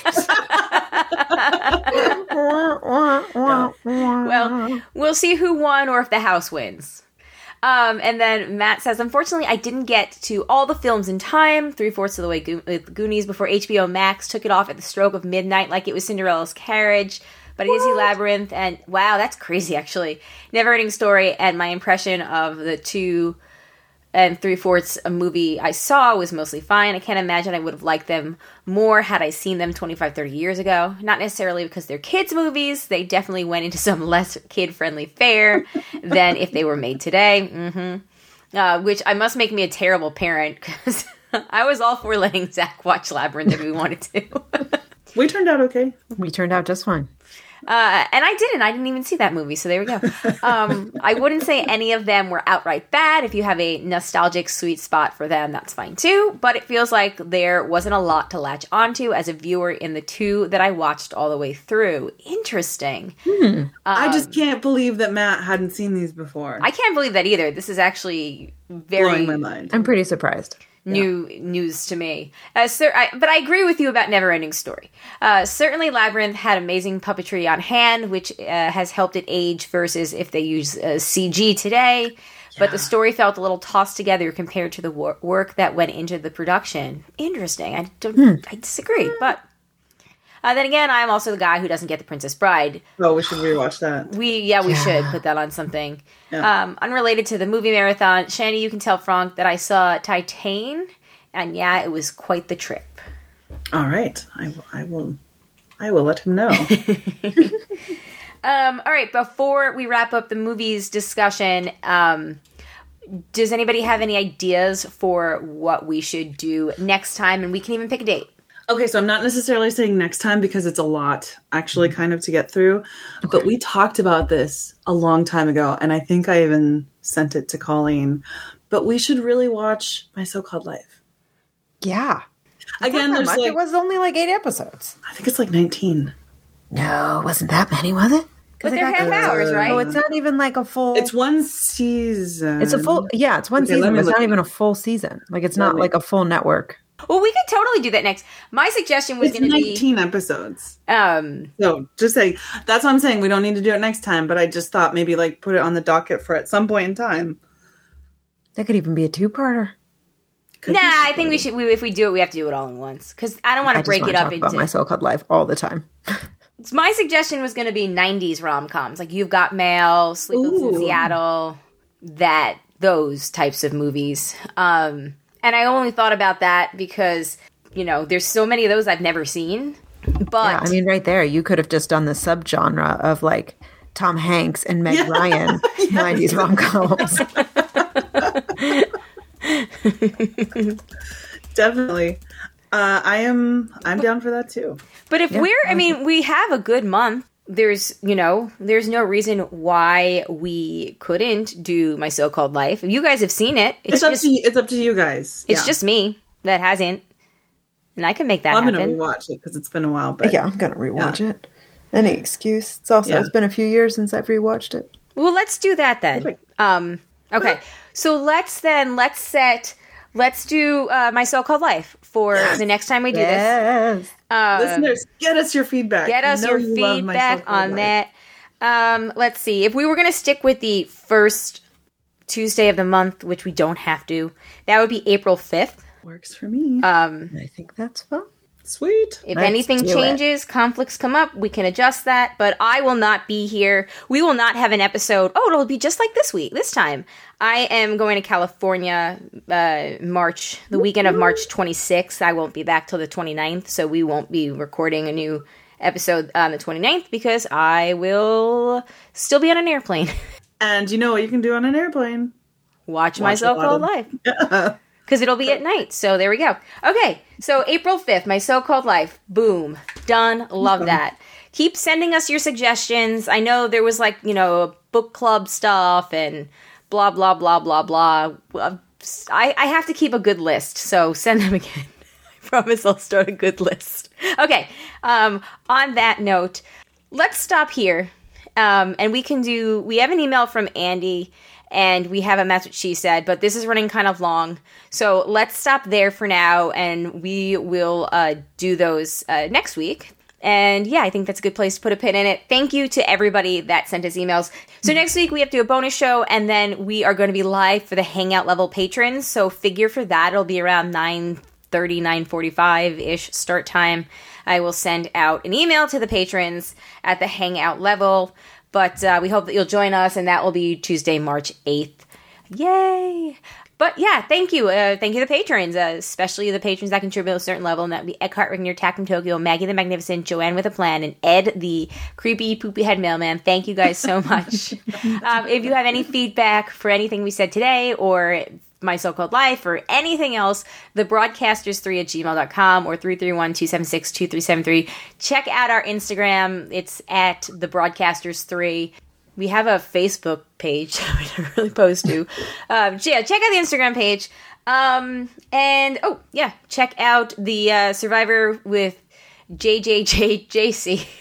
Well, we'll see who won or if the house wins. And then Matt says, unfortunately, I didn't get to all the films in time, 3/4 of the way with Goonies, before HBO Max took it off at the stroke of midnight like it was Cinderella's carriage. But I did see Labyrinth, and wow, that's crazy, actually. Neverending Story, and my impression of the 2 3/4 a movie I saw was mostly fine. I can't imagine I would have liked them more had I seen them 25, 30 years ago. Not necessarily because they're kids' movies. They definitely went into some less kid-friendly fare than if they were made today. Which I must make me a terrible parent, because I was all for letting Zach watch Labyrinth if we wanted to. We turned out okay. We turned out just fine. And I didn't even see that movie, so there we go. I wouldn't say any of them were outright bad. If you have a nostalgic sweet spot for them, that's fine too. But it feels like there wasn't a lot to latch onto as a viewer in the 2 that I watched all the way through. Interesting. I just can't believe that Matt hadn't seen these before. I can't believe that either. This is actually very... blowing my mind. I'm pretty surprised. News to me. But I agree with you about Neverending Story. Certainly Labyrinth had amazing puppetry on hand, which has helped it age versus if they use CG today. Yeah. But the story felt a little tossed together compared to the work that went into the production. Interesting. I disagree. But then again, I'm also the guy who doesn't get The Princess Bride. Oh, we should rewatch that. We should put that on something. Yeah. Unrelated to the movie marathon, Shani, you can tell Franck that I saw Titane, and it was quite the trip. All right, I will let him know. All right, before we wrap up the movies discussion, does anybody have any ideas for what we should do next time? And we can even pick a date. Okay, so I'm not necessarily saying next time because it's a lot, actually, kind of to get through. Okay. But we talked about this a long time ago, and I think I even sent it to Colleen. But we should really watch My So-Called Life. Yeah. Again, there's like... It was only like 8 episodes. I think it's like 19. No, it wasn't that many, was it? But they're half hours, right? Oh, it's not even like a full... It's one season. It's a full... Yeah, it's one season. It's not even a full season. Like, it's not like a full network. Well, we could totally do that next. My suggestion was going to be 19 episodes. So just saying, that's what I'm saying. We don't need to do it next time, but I just thought maybe like put it on the docket for at some point in time. That could even be a 2-parter. I think we should. If we do it, we have to do it all at once because I don't want to break it up into. About My So-Called Life all the time. My suggestion was going to be 90s rom-coms, like You've Got Mail, Sleepless in Seattle, those types of movies. And I only thought about that because, there's so many of those I've never seen. But right there, you could have just done the subgenre of like Tom Hanks and Meg Ryan 90s rom-coms. Definitely. I'm down for that too. But if we have a good month. There's no reason why we couldn't do My So-Called Life. If you guys have seen it, it's up to you guys. It's just me that hasn't, and I can make that happen. I'm going to rewatch it because it's been a while. But I'm going to rewatch it. Any excuse. It's been a few years since I've rewatched it. Well, let's do that then. Okay, so let's set let's do My So-Called Life for the next time we do this. Listeners, get us your feedback. Get us your feedback on that. Let's see. If we were going to stick with the first Tuesday of the month, which we don't have to, that would be April 5th. Works for me. I think that's fun. Sweet. If anything changes, conflicts come up, we can adjust that. But I will not be here. We will not have an episode. Oh, it'll be just like this time. I am going to California the weekend of March 26th. I won't be back till the 29th, so we won't be recording a new episode on the 29th because I will still be on an airplane. And you know what you can do on an airplane? Watch My So-Called Life. Because it'll be at night. So there we go. Okay. So April 5th, My So-Called Life. Boom. Done. Love that. Keep sending us your suggestions. I know there was book club stuff and blah, blah, blah, blah, blah. I have to keep a good list. So send them again. I promise I'll start a good list. Okay. On that note, let's stop here. And we have an email from Andy. And we have a That's What She Said, but this is running kind of long. So let's stop there for now, and we will do those next week. And yeah, I think that's a good place to put a pin in it. Thank you to everybody that sent us emails. So next week we have to do a bonus show, and then we are going to be live for the Hangout level patrons. So figure for that, it'll be around 9:30, 9:45-ish start time. I will send out an email to the patrons at the Hangout level. But we hope that you'll join us, and that will be Tuesday, March 8th. Yay! But yeah, thank you. Thank you to the patrons, especially the patrons that contribute to a certain level, and that would be Eckhart Rigner, Tack from Tokyo, Maggie the Magnificent, Joanne with a Plan, and Ed the creepy poopy head mailman. Thank you guys so much. If you have any feedback for anything we said today, or My So-Called Life, or anything else, thebroadcasters3@gmail.com or 331-276-2373. Check out our Instagram. It's at thebroadcasters3. We have a Facebook page we don't really post to. Yeah, check out the Instagram page. Check out the Survivor with JJJJC.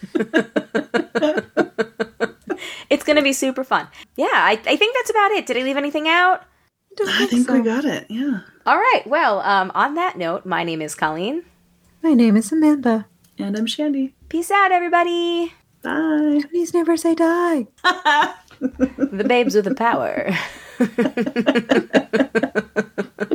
It's going to be super fun. Yeah, I think that's about it. Did I leave anything out? I think we got it, yeah. All right, well, on that note, my name is Colleen. My name is Amanda. And I'm Shandy. Peace out, everybody. Bye. Please never say die. The babes with the power.